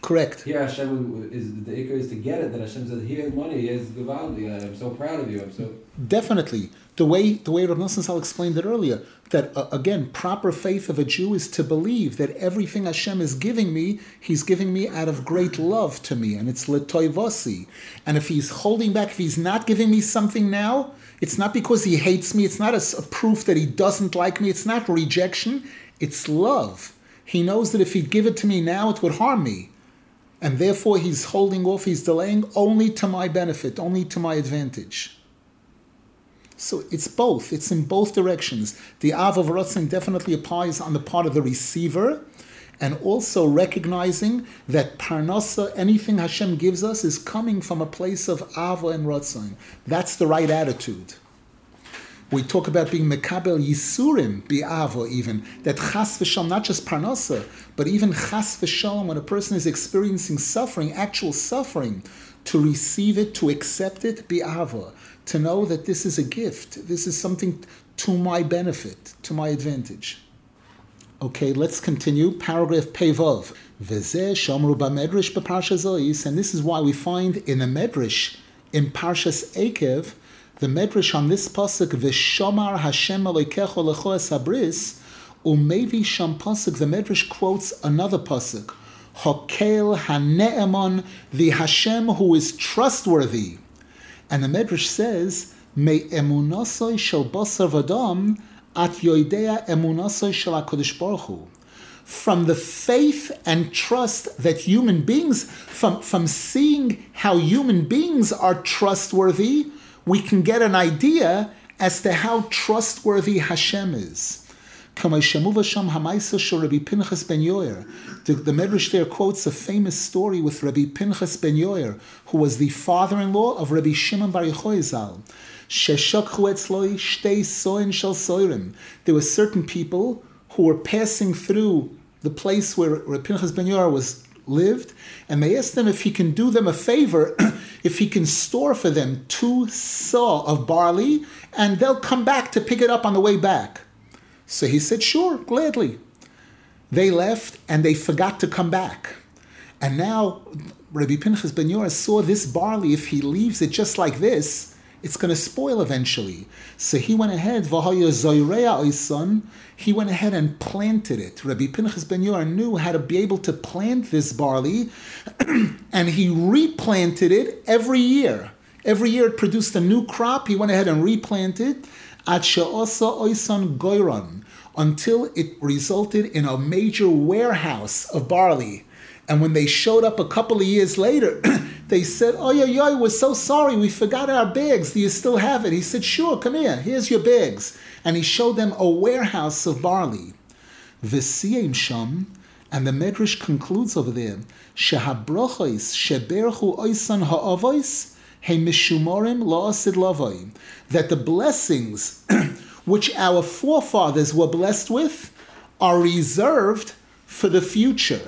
Correct. Here Hashem is the ikar is to get it. That Hashem says, "Here's money. Here's Givaldi. I'm so proud of you. I'm so." Definitely, the way the way Rav Nosson Zal explained it earlier. That uh, again, proper faith of a Jew is to believe that everything Hashem is giving me, He's giving me out of great love to me, and it's l'toivasi. And if He's holding back, if He's not giving me something now, it's not because He hates me. It's not a, a proof that He doesn't like me. It's not rejection. It's love. He knows that if He'd give it to me now, it would harm me. And therefore, He's holding off, He's delaying only to my benefit, only to my advantage. So it's both. It's in both directions. The Av of Ratzon definitely applies on the part of the receiver, and also recognizing that Parnasa, anything Hashem gives us, is coming from a place of Ava and Ratzon. That's the right attitude. We talk about being Mekabel Yisurim, Bi'avo even, that Chas v'Shalom, not just Parnasa, but even Chas v'Shalom, when a person is experiencing suffering, actual suffering, to receive it, to accept it, Bi'avo, to know that this is a gift, this is something to my benefit, to my advantage. Okay, let's continue. Paragraph Pevov. V'zeh shomru b'medrash b'parsha zois, and this is why we find in the Medrash, in Parshas Ekev, the Medrash on this pasuk, V'shomar Hashem Elokecho lecho es habris, umevi sham pasuk, the Medrash quotes another pasuk, Hokel hane'emon, the Hashem who is trustworthy. And the Medrash says, Me emunasoi shel basar v'dam, at yoidea emunasoi shel HaKadosh Baruch Hu. From the faith and trust that human beings, from, from seeing how human beings are trustworthy, we can get an idea as to how trustworthy Hashem is. The, the Medrash there quotes a famous story with Rabbi Pinchas ben Yoyer, who was the father-in-law of Rabbi Shimon bar Yochai Zal. There were certain people who were passing through the place where Rabbi Pinchas ben Yoyer was lived, and they asked him if he can do them a favor, if he can store for them two saw of barley, and they'll come back to pick it up on the way back. So he said, sure, gladly. They left, and they forgot to come back. And now Rabbi Pinchas ben Yoyer saw this barley, if he leaves it just like this, it's going to spoil eventually. So he went ahead, he went ahead and planted it. Rabbi Pinchas ben Yoyer knew how to be able to plant this barley, and he replanted it every year. Every year it produced a new crop. He went ahead and replanted until it resulted in a major warehouse of barley. And when they showed up a couple of years later, they said, oh, yo, yo, we're so sorry, we forgot our bags. Do you still have it? He said, sure, come here, here's your bags. And he showed them a warehouse of barley. V'siyim sham, and the Medrash concludes over there, shehabrochos sheberchu oisan ha'avois he mishumorim la'asid lavoi, that the blessings which our forefathers were blessed with are reserved for the future.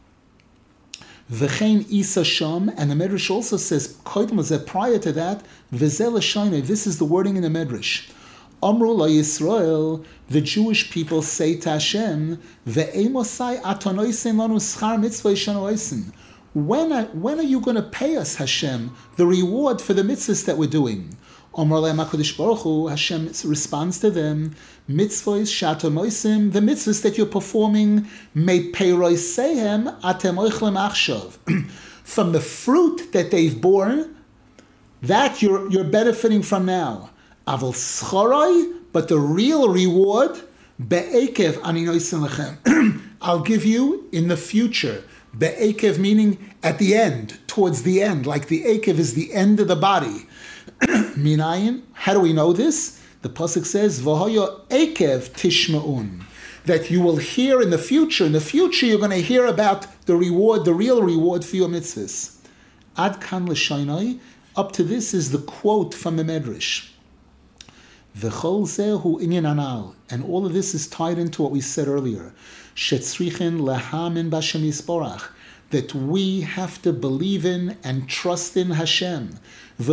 V'chein isa sham, and the Medrash also says, prior to that, v'zel l'shayne, this is the wording in the Medrash. Amru la Yisrael, the Jewish people say to Hashem, ve'emosai atonoisen lanu schar mitzvah shanoisen. When are, when are you going to pay us, Hashem, the reward for the mitzvahs that we're doing? Amar le'em HaKadosh Baruch Hu, Hashem responds to them, mitzvahs shatonoisim, the mitzvahs that you're performing, me peiroisehem atem oichlem achshav. From the fruit that they've borne, that you're, you're benefiting from now. Aval scharai, but the real reward, be'ekev ani noisin lechem, I'll give you in the future. Be'ekev meaning at the end, towards the end, like the ekev is the end of the body. Minayin, how do we know this? The pasuk says, "V'hoyo ekev tishma'un," that you will hear in the future. In the future, you're going to hear about the reward, the real reward for your mitzvahs. Ad kan l'shaynai. Up to this is the quote from the Medrash. V'chol zehu inyan anal, and all of this is tied into what we said earlier. Shetzrichin lehamin b'Hashem yisborach, that we have to believe in and trust in Hashem,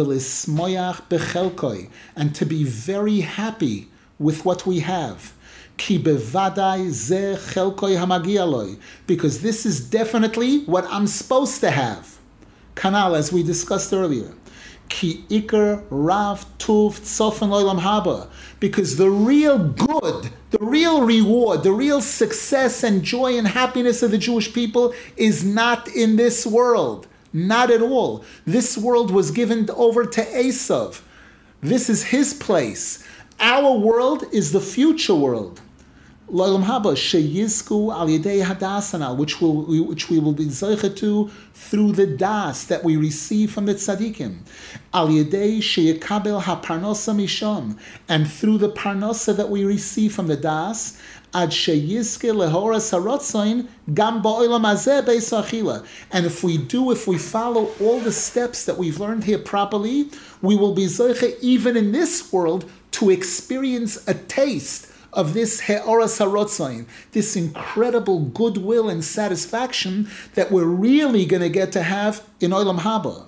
v'lismoyach bechelkoi, and to be very happy with what we have. Ki bevadai ze chelkoi hamagialoi, because this is definitely what I'm supposed to have. Kanal, as we discussed earlier. Ki ikar rav tuv tzofen loilam haba, because the real good, the real reward, the real success and joy and happiness of the Jewish people is not in this world. Not at all. This world was given over to Esav. This is his place. Our world is the future world. Loilam haba sheyizku al yedei hadasana, which will which we will be zeicha to through the das that we receive from the tzaddikim. Al yedei sheyekabel haparnosa misham, and through the parnosa that we receive from the das, ad sheyizke lehoras harotzain gam ba'olam hazeh beis achila. And if we do, if we follow all the steps that we've learned here properly, we will be zeicha even in this world to experience a taste of this he'oras harotzain, this incredible goodwill and satisfaction that we're really going to get to have in Olam Haba.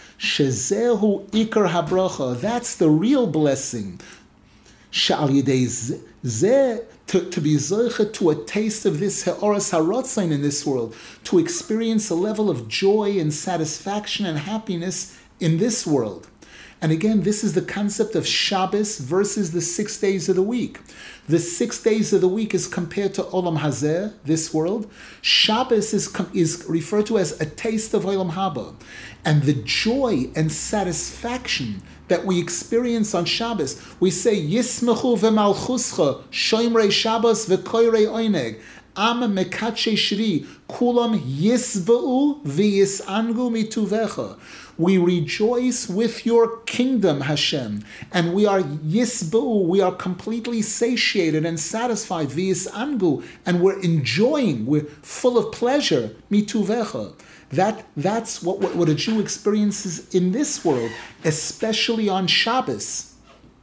Shezehu ikar habracha, that's the real blessing. She'al yedei zeh, to, to be zoche to a taste of this he'oras harotzain in this world, to experience a level of joy and satisfaction and happiness in this world. And again, this is the concept of Shabbos versus the six days of the week. The six days of the week is compared to Olam Hazeh, this world. Shabbos is, is referred to as a taste of Olam Haba. And the joy and satisfaction that we experience on Shabbos, we say, Yismechu v'malchuscha, shoymrei Shabbos v'koyrei oineg, am mekatshe shri, kulam yisva'u v'yisangu mituvecha. We rejoice with your kingdom, Hashem, and we are yisbu, we are completely satiated and satisfied, v'yisangu, and we're enjoying, we're full of pleasure, mituvecha. That, that's what, what, what a Jew experiences in this world, especially on Shabbos.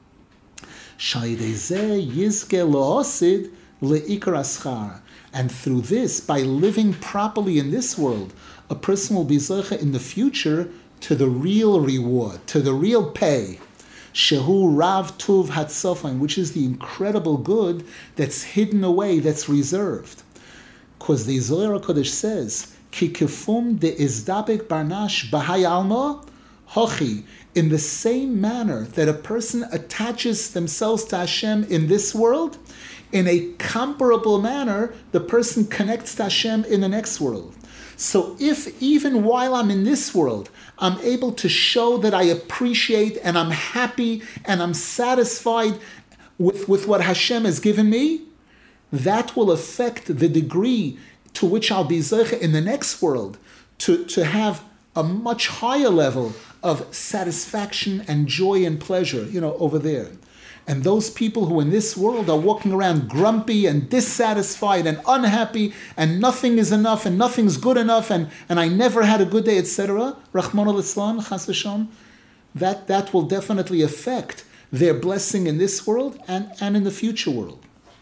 And through this, by living properly in this world, a person will be zoche in the future to the real reward, to the real pay. Shehu Rav Tuv Hatzofan, which is the incredible good that's hidden away, that's reserved. Because the Zohar HaKodesh says, Ki kifum de izdabek barnash b'hai alma hochi, in the same manner that a person attaches themselves to Hashem in this world, in a comparable manner, the person connects to Hashem in the next world. So if even while I'm in this world, I'm able to show that I appreciate and I'm happy and I'm satisfied with, with what Hashem has given me, that will affect the degree to which I'll be zeicha in the next world to, to have a much higher level of satisfaction and joy and pleasure, you know, over there. And those people who in this world are walking around grumpy and dissatisfied and unhappy and nothing is enough and nothing's good enough and, and I never had a good day, et cetera, Rahman al-Islam, Chas v'Shalom, that, that will definitely affect their blessing in this world and, and in the future world.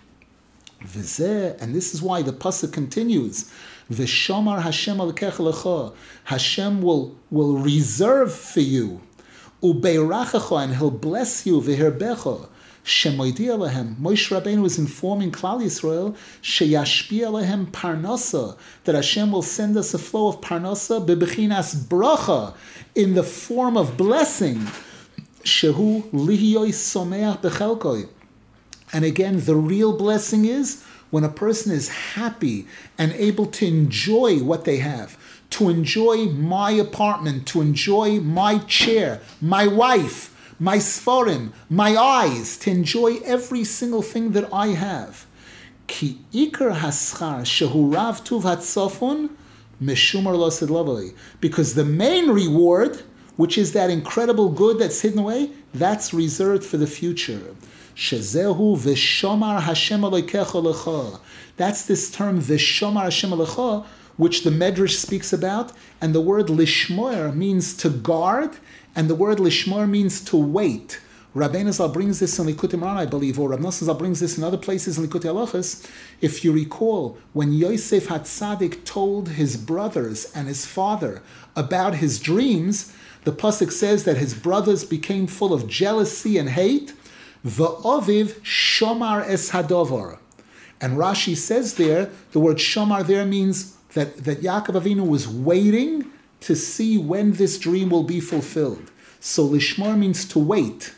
V'zeh, and this is why the pasuk continues, V'shomar Hashem alkecha lecha, Hashem will, will reserve for you, ubeirachacha, and He'll bless you, v'herbecha, shemoidi alehem. Moshe Rabbeinu was informing Klal Yisrael, sheyashpi alehem parnasa, that Hashem will send us a flow of parnasa, bebechinas bracha, in the form of blessing, shehu lihiyoy someach bechelkoi. And again, the real blessing is when a person is happy and able to enjoy what they have, to enjoy my apartment, to enjoy my chair, my wife, my sforim, my eyes, to enjoy every single thing that I have. Ki ikar haschar shehu rav tuv hatzofun meshumar lo sedlavoi. Because the main reward, which is that incredible good that's hidden away, that's reserved for the future. Shezehu v'shomar Hashem alekecha lecha. That's this term v'shomar Hashem alecha, which the Medrash speaks about, and the word lishmoer means to guard, and the word lishmoer means to wait. Rabbeinu Zal brings this in Likutei Moharan, I believe, or Rav Nosson Zal brings this in other places in Likutei Halachos. If you recall, when Yosef HaTzadik told his brothers and his father about his dreams, the pasuk says that his brothers became full of jealousy and hate. V'oviv shomar es hadovar. And Rashi says there, the word Shamar there means that, that Yaakov Avinu was waiting to see when this dream will be fulfilled. So Lishmar means to wait.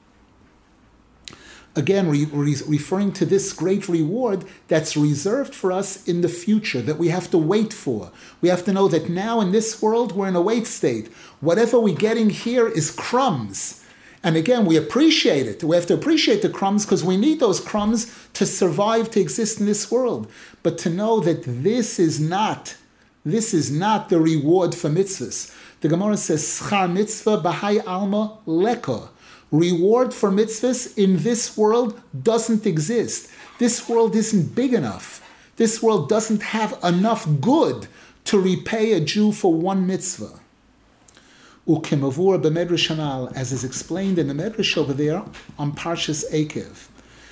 Again, re- re- referring to this great reward that's reserved for us in the future, that we have to wait for. We have to know that now in this world, we're in a wait state. Whatever we're getting here is crumbs. And again, we appreciate it. We have to appreciate the crumbs because we need those crumbs to survive, to exist in this world. But to know that this is not, this is not the reward for mitzvahs. The Gemara says, Schar mitzvah b'hai alma leka. Reward for mitzvahs in this world doesn't exist. This world isn't big enough. This world doesn't have enough good to repay a Jew for one mitzvah. Ukemavur b'medrash hanal, as is explained in the medrash over there on Parshas Ekev.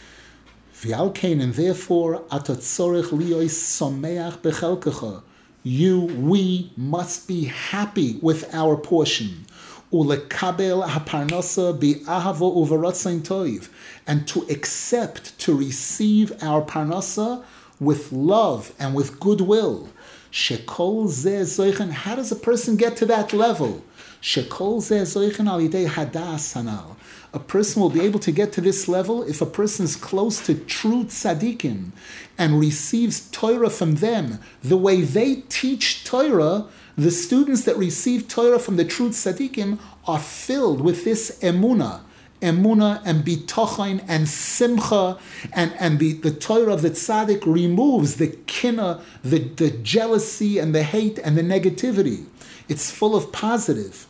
V'alkein, and therefore atat tzorech liyos someach bechelkecha. You, we must be happy with our portion. Ulekabel haparnasa bi'ahavo uveratzain toiv, and to accept, to receive our parnasa with love and with goodwill. Shekol zeh zoichen. How does a person get to that level? Shekol zeh zoichen al yidei hadas hanal. A person will be able to get to this level if a person is close to true tzaddikim and receives Torah from them the way they teach Torah. The students that receive Torah from the true tzaddikim are filled with this emunah, emunah and bitochain and simcha, and, and the, the Torah of the tzaddik removes the kinna, the, the jealousy and the hate and the negativity. It's full of positive.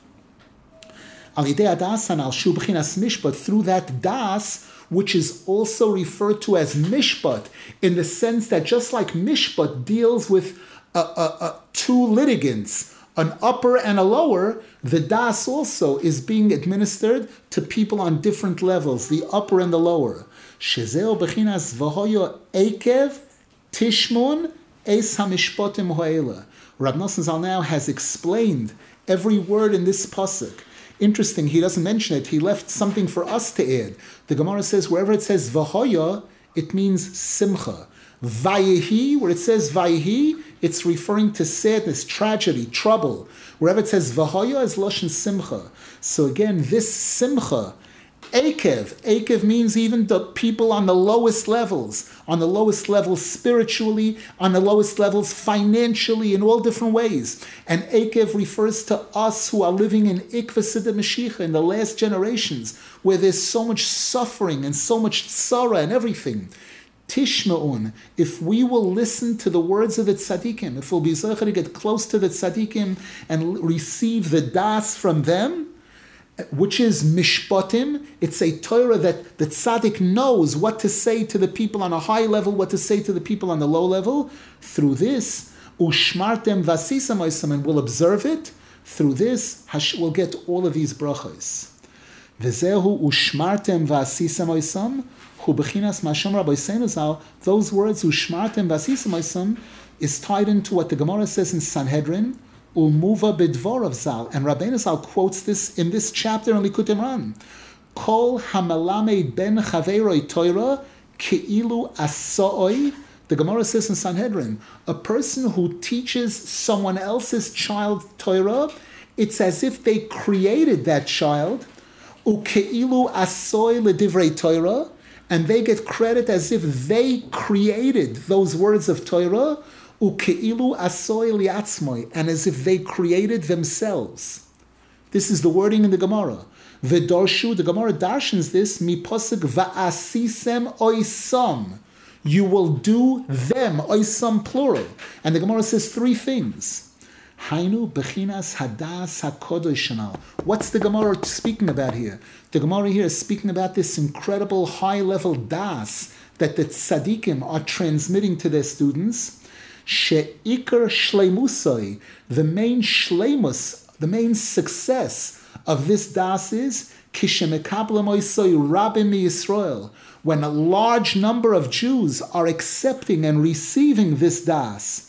Al yidei adas hanal shu b'chinas mishpat, through that das, which is also referred to as mishpat, in the sense that just like mishpat deals with uh, uh, uh, two litigants, an upper and a lower, the das also is being administered to people on different levels, the upper and the lower. Shezeo b'chinas v'hoyo ekev tishmon es hamishpotim ho'ela. Rab Nosson Zal now has explained every word in this pasuk. Interesting, he doesn't mention it. He left something for us to add. The Gemara says wherever it says v'hoya, it means simcha. Vayehi, where it says vayehi, it's referring to sadness, tragedy, trouble. Wherever it says v'hoya is lashon simcha. So again, this simcha, Akev. Akev means even the people on the lowest levels, on the lowest levels spiritually, on the lowest levels financially, in all different ways. And Akev refers to us who are living in Ikvasid Mashiach, in the last generations, where there's so much suffering and so much tzara and everything. Tishma'un, if we will listen to the words of the tzaddikim, if we'll be zeicher to get close to the tzaddikim and receive the das from them, which is mishpatim, it's a Torah that the tzaddik knows what to say to the people on a high level, what to say to the people on the low level. Through this, ushmartem vasisam oisam, and we'll observe it. Through this, we'll get all of these brachos. V'zehu ushmartem vasisam oisam, hu bechinas masham Rabbi Seinu Zal. Those words ushmartem vasisam oisam is tied into what the Gemara says in Sanhedrin, Umuva b'dvorav Zal, and Rabbeinu Zal quotes this in this chapter in Likutei Moharan. Kol hamelame ben chaveroi Torah keilu asoi. The Gemara says in Sanhedrin, a person who teaches someone else's child Torah, it's as if they created that child. Ukeilu asoi ledivrei Torah, and they get credit as if they created those words of Torah. Ukeilu asoy liatzmoi, and as if they created themselves. This is the wording in the Gemara. V'darshu, the Gemara darshans this, mi posuk va'asisem oisam. You will do them, oisam plural. And the Gemara says three things. Hainu bechinas hadas hakodosh hanal. What's the Gemara speaking about here? The Gemara here is speaking about this incredible high-level das that the tzaddikim are transmitting to their students. She'ikar shleimusai, the main shleimus, the main success of this das is kishemekablam oisai rabim miYisrael, when a large number of Jews are accepting and receiving this das.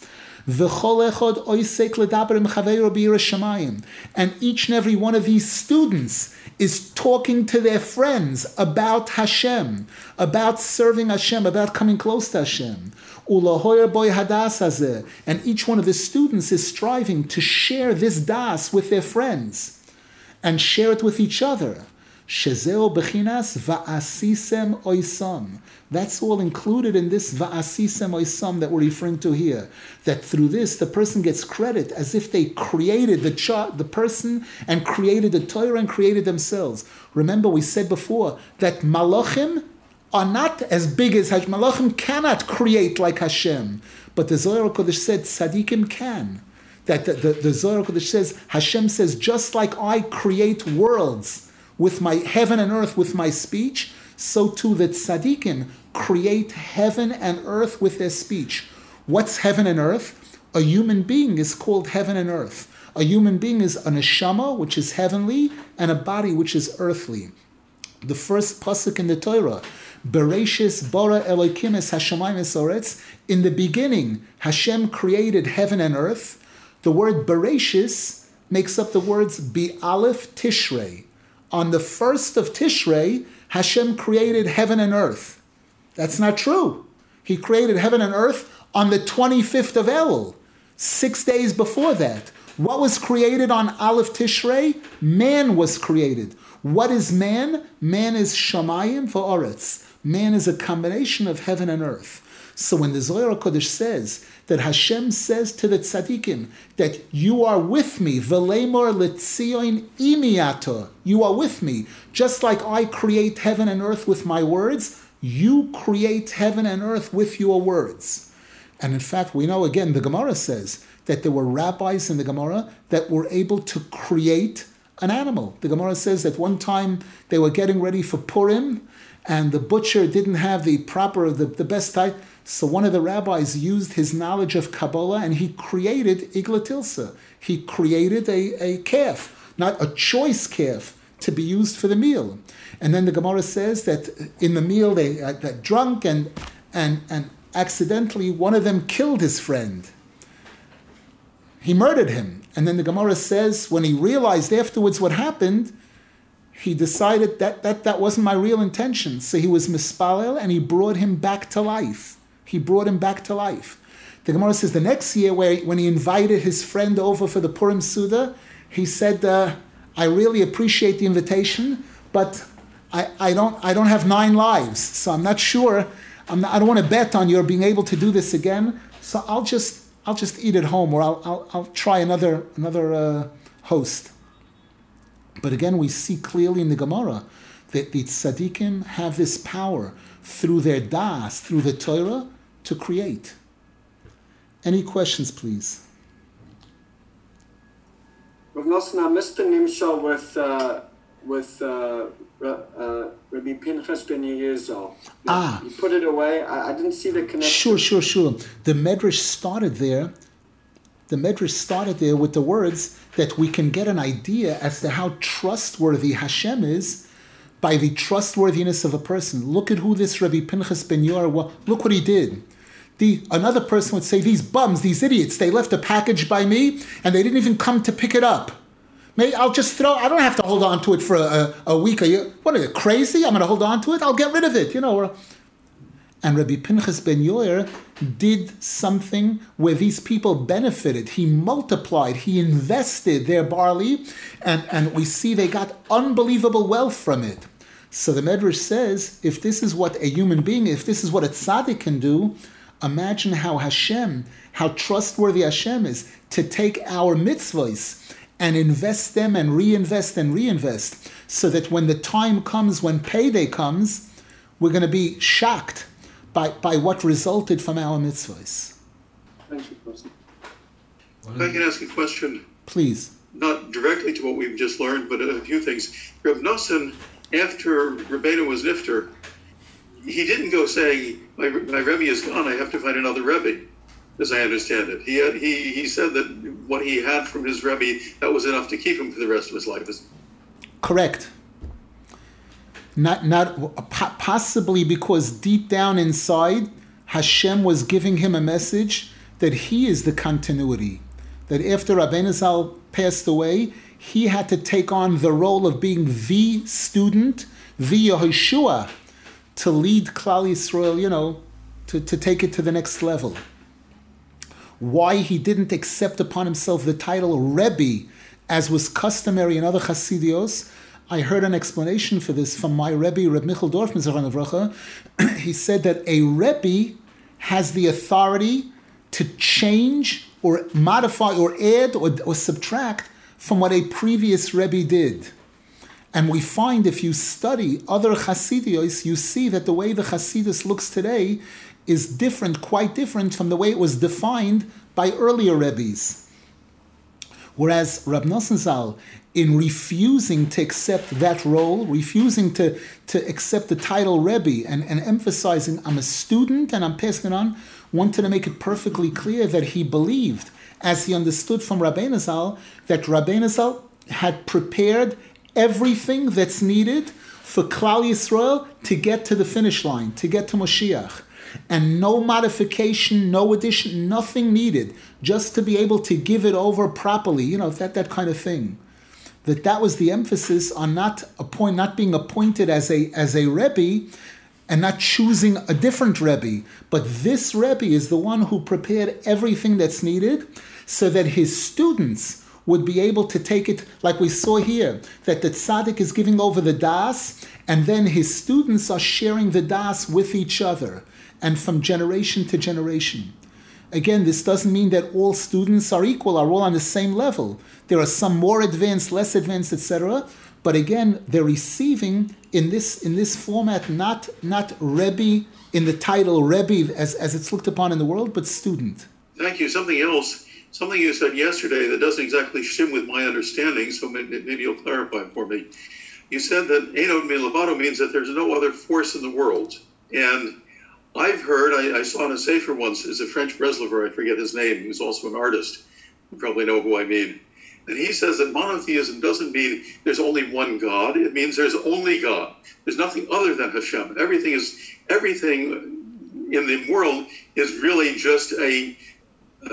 V'chol echad oisek ledaber im chaveiro b'yireh shamayim. And each and every one of these students is talking to their friends about Hashem, about serving Hashem, about coming close to Hashem. Ulahoyer boy hadas hazeh. And each one of the students is striving to share this das with their friends and share it with each other. Shezeo bechinas va'asisem oisam. That's all included in this va'asisem oisam that we're referring to here. That through this, the person gets credit as if they created the ch- the person and created the Torah and created themselves. Remember, we said before that malachim are not as big as Hashem. Malachim cannot create like Hashem. But the Zohar HaKodesh said tzaddikim can. That the, the, the Zohar HaKodesh says, Hashem says, just like I create worlds with my heaven and earth with my speech, so too the tzaddikim create heaven and earth with their speech. What's heaven and earth? A human being is called heaven and earth. A human being is a neshama, which is heavenly, and a body, which is earthly. The first pasuk in the Torah, Bereshis bara Elokim es hashamayim es haaretz. In the beginning, Hashem created heaven and earth. The word Bereshis makes up the words Bi-Aleph Tishrei. On the first of Tishrei, Hashem created heaven and earth. That's not true. He created heaven and earth on the twenty-fifth of Elul, six days before that. What was created on Aleph Tishrei? Man was created. What is man? Man is Shamayim v'Oretz. Man is a combination of heaven and earth. So when the Zohar HaKodesh says that Hashem says to the tzaddikim that you are with me, v'leimor letzion imiato, you are with me, just like I create heaven and earth with my words, you create heaven and earth with your words. And in fact, we know again, the Gemara says that there were rabbis in the Gemara that were able to create an animal. The Gemara says that one time they were getting ready for Purim, and the butcher didn't have the proper, the, the best type. So one of the rabbis used his knowledge of Kabbalah and he created Igla Tilsa. He created a, a calf, not a choice calf, to be used for the meal. And then the Gemara says that in the meal they uh, got drunk and, and, and accidentally one of them killed his friend. He murdered him. And then the Gemara says when he realized afterwards what happened, he decided that, that that wasn't my real intention. So he was mispalel and he brought him back to life. He brought him back to life. The Gemara says the next year where, when he invited his friend over for the Purim Suda, he said, uh, I really appreciate the invitation, but I, I don't I don't have nine lives, so I'm not sure. I'm not, I don't want to bet on your being able to do this again. So I'll just I'll just eat at home, or I'll I'll, I'll try another another uh, host. But again, we see clearly in the Gemara that the tzaddikim have this power through their das, through the Torah, to create. Any questions, please? Rav Nosson, I missed the nimshal with uh, with uh, uh, Rabbi Pinchas ben Yezer. Ah, you put it away. I, I didn't see the connection. Sure, sure, sure. The Medrash started there. The Medrash started there with the words that we can get an idea as to how trustworthy Hashem is by the trustworthiness of a person. Look at who this Rabbi Pinchas ben Yair was. Look what he did. The, another person would say, these bums, these idiots, they left a package by me and they didn't even come to pick it up. Maybe I'll just throw, I don't have to hold on to it for a, a week. Or year. What are you, crazy? I'm going to hold on to it? I'll get rid of it, you know. And Rabbi Pinchas ben Yair did something where these people benefited. He multiplied, he invested their barley, and, and we see they got unbelievable wealth from it. So the Medrash says, if this is what a human being, if this is what a tzaddik can do, imagine how Hashem, how trustworthy Hashem is to take our mitzvahs and invest them and reinvest and reinvest, so that when the time comes, when payday comes, we're going to be shocked by, by what resulted from our mitzvahs. Thank you, Pastor. If I can ask a question. Please. Not directly to what we've just learned, but a few things. Rav Nosson, after Rebbeinu was nifter, he didn't go saying, my, my Rebbe is gone, I have to find another Rebbe, as I understand it. He had, he he said that what he had from his Rebbe, that was enough to keep him for the rest of his life. Correct. Not not possibly because deep down inside, Hashem was giving him a message that he is the continuity. That after Rabbeinu Zal passed away, he had to take on the role of being the student, the Yehoshua, to lead Klal Yisrael, you know, to, to take it to the next level. Why he didn't accept upon himself the title Rebbe, as was customary in other Chassidios, I heard an explanation for this from my Rebbe, Reb Michal Dorfman Zechron Livracha. He said that a Rebbe has the authority to change or modify or add or, or subtract from what a previous Rebbe did. And we find if you study other Chassidios, you see that the way the Chassidus looks today is different, quite different from the way it was defined by earlier Rebbes. Whereas Rab Nosson Zal, in refusing to accept that role, refusing to, to accept the title Rebbe and, and emphasizing I'm a student and I'm passing it on, wanted to make it perfectly clear that he believed, as he understood from Rabbeinu Zal, that Rabbeinu Zal had prepared everything that's needed for Klal Yisrael to get to the finish line, to get to Moshiach. And no modification, no addition, nothing needed, just to be able to give it over properly, you know, that, that kind of thing. That that was the emphasis on not appoint, not being appointed as a as a Rebbe and not choosing a different Rebbe. But this Rebbe is the one who prepared everything that's needed so that his students would be able to take it, like we saw here, that the tzaddik is giving over the das, and then his students are sharing the das with each other, and from generation to generation. Again, this doesn't mean that all students are equal, are all on the same level. There are some more advanced, less advanced, et cetera. But again, they're receiving in this in this format not not Rebbe in the title Rebbe as, as it's looked upon in the world, but student. Thank you. Something else, something you said yesterday that doesn't exactly shim with my understanding, so maybe, maybe you'll clarify for me. You said that Einod Milabado means that there's no other force in the world. And I've heard, I, I saw in a sefer once, is a French Breslover, I forget his name, who's also an artist. You probably know who I mean. And he says that monotheism doesn't mean there's only one God. It means there's only God. There's nothing other than Hashem. Everything is everything in the world is really just a a,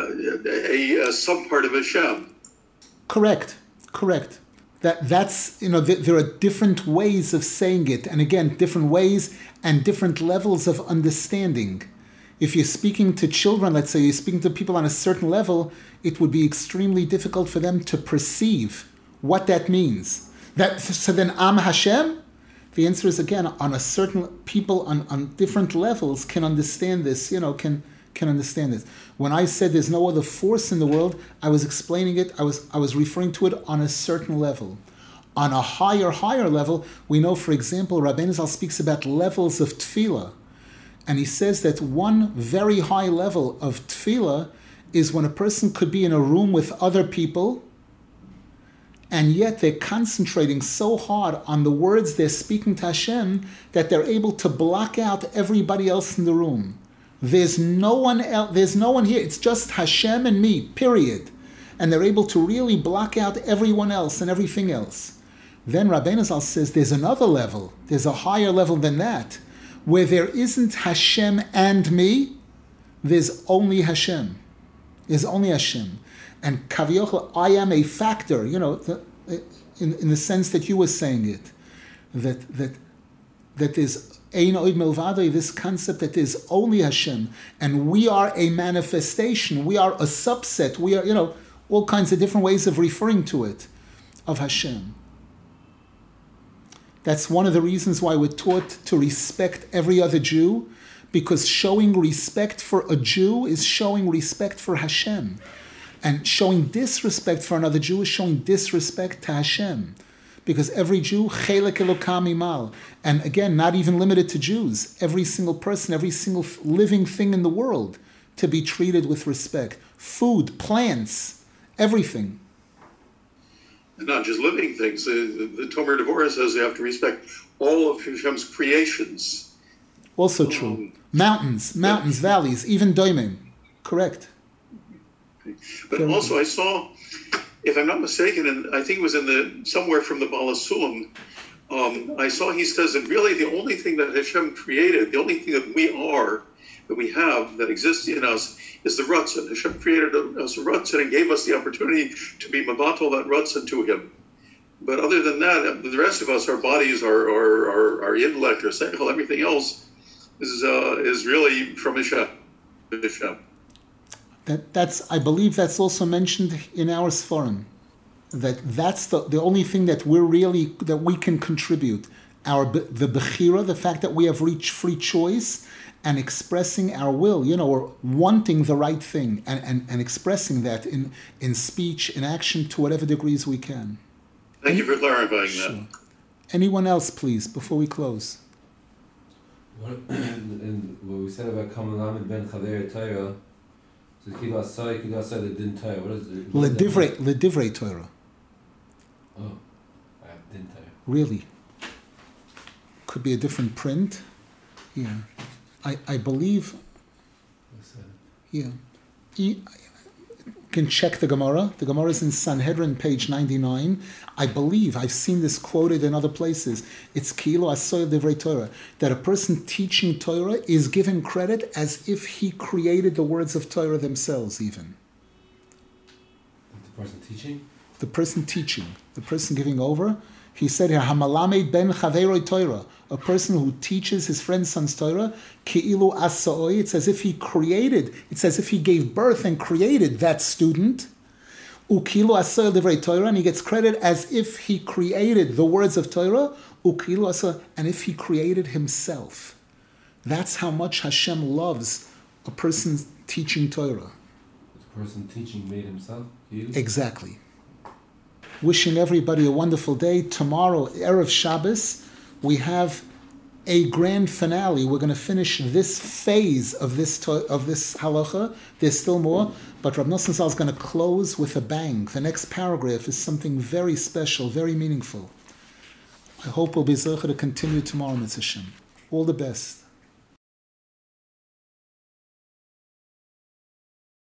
a, a subpart of Hashem. Correct. Correct. That that's you know th- there are different ways of saying it, and again, different ways and different levels of understanding. If you're speaking to children, let's say you're speaking to people on a certain level, it would be extremely difficult for them to perceive what that means. That so then Am Hashem? The answer is again on a certain people on, on different levels can understand this, you know, can can understand this. When I said there's no other force in the world, I was explaining it, I was I was referring to it on a certain level. On a higher, higher level, we know, for example, Rabbeinu Zal speaks about levels of tefillah. And he says that one very high level of tefillah is when a person could be in a room with other people, and yet they're concentrating so hard on the words they're speaking to Hashem that they're able to block out everybody else in the room. There's no one else, there's no one here. It's just Hashem and me, period. And they're able to really block out everyone else and everything else. Then Rabbeinu Zal says there's another level, there's a higher level than that, where there isn't Hashem and me, there's only Hashem. There's only Hashem. And Kaviochel, I am a factor, you know, the, in, in the sense that you were saying it, that that that there's Ein Od Milvado, this concept that there's only Hashem, and we are a manifestation, we are a subset, we are, you know, all kinds of different ways of referring to it, of Hashem. That's one of the reasons why we're taught to respect every other Jew, because showing respect for a Jew is showing respect for Hashem. And showing disrespect for another Jew is showing disrespect to Hashem. Because every Jew, chelek elokam imal. And again, not even limited to Jews. Every single person, every single living thing in the world to be treated with respect. Food, plants, everything. And not just living things. The, the, the Tomer Devorah says they have to respect all of Hashem's creations. Also true. Um, mountains, mountains, yeah. Valleys, even doimim. Correct. But Very also good. I saw, if I'm not mistaken, and I think it was in the somewhere from the Baal HaSulam, um, I saw he says that really the only thing that Hashem created, the only thing that we are, that we have, that exists in us, is the Ratzon. Hashem created us a Ratzon and gave us the opportunity to be Mabatal that Ratzon to Him. But other than that, the rest of us, our bodies, our our, our, our intellect, our seichel, everything else is uh, is really from Hashem. Hashem. That that's I believe that's also mentioned in our Sforim. That that's the, the only thing that we're really that we can contribute. Our the bechira, the fact that we have reached free choice and expressing our will, you know, or wanting the right thing and, and, and expressing that in, in speech, in action, to whatever degrees we can. Thank you for clarifying Sure. that. Anyone else, please, before we close? What, and what we said about Kamal Lamed ben Chaver Torah, so Kilo Asai, Kilo Asai, the Din Torah. What is it? What does that mean? Ledivrei, Ledivrei Torah. Oh, I have Din Torah. Really? Could be a different print. Yeah. I, I believe, What's that? yeah. You can check the Gemara. The Gemara is in Sanhedrin, page ninety-nine. I believe, I've seen this quoted in other places. It's Kilo Asoy Divrei Torah, that a person teaching Torah is given credit as if he created the words of Torah themselves, even. The person teaching? The person teaching, the person giving over. He said here, Hamalamed ben Chaveroi Torah, a person who teaches his friend's son's Torah, Ki'ilu Asa'oi, it's as if he created, it's as if he gave birth and created that student. Ukilu Asa'oi Divrei Torah, and he gets credit as if he created the words of Torah, Ukilu Asa'oi, and if he created himself. That's how much Hashem loves a person teaching Torah. The person teaching made himself? He? Exactly. Wishing everybody a wonderful day. Tomorrow, Erev Shabbos, we have a grand finale. We're going to finish this phase of this to- of this halacha. There's still more, but Rav Nosson Zal is going to close with a bang. The next paragraph is something very special, very meaningful. I hope we'll be zeicher to continue tomorrow, Mitzvah Hashem. All the best.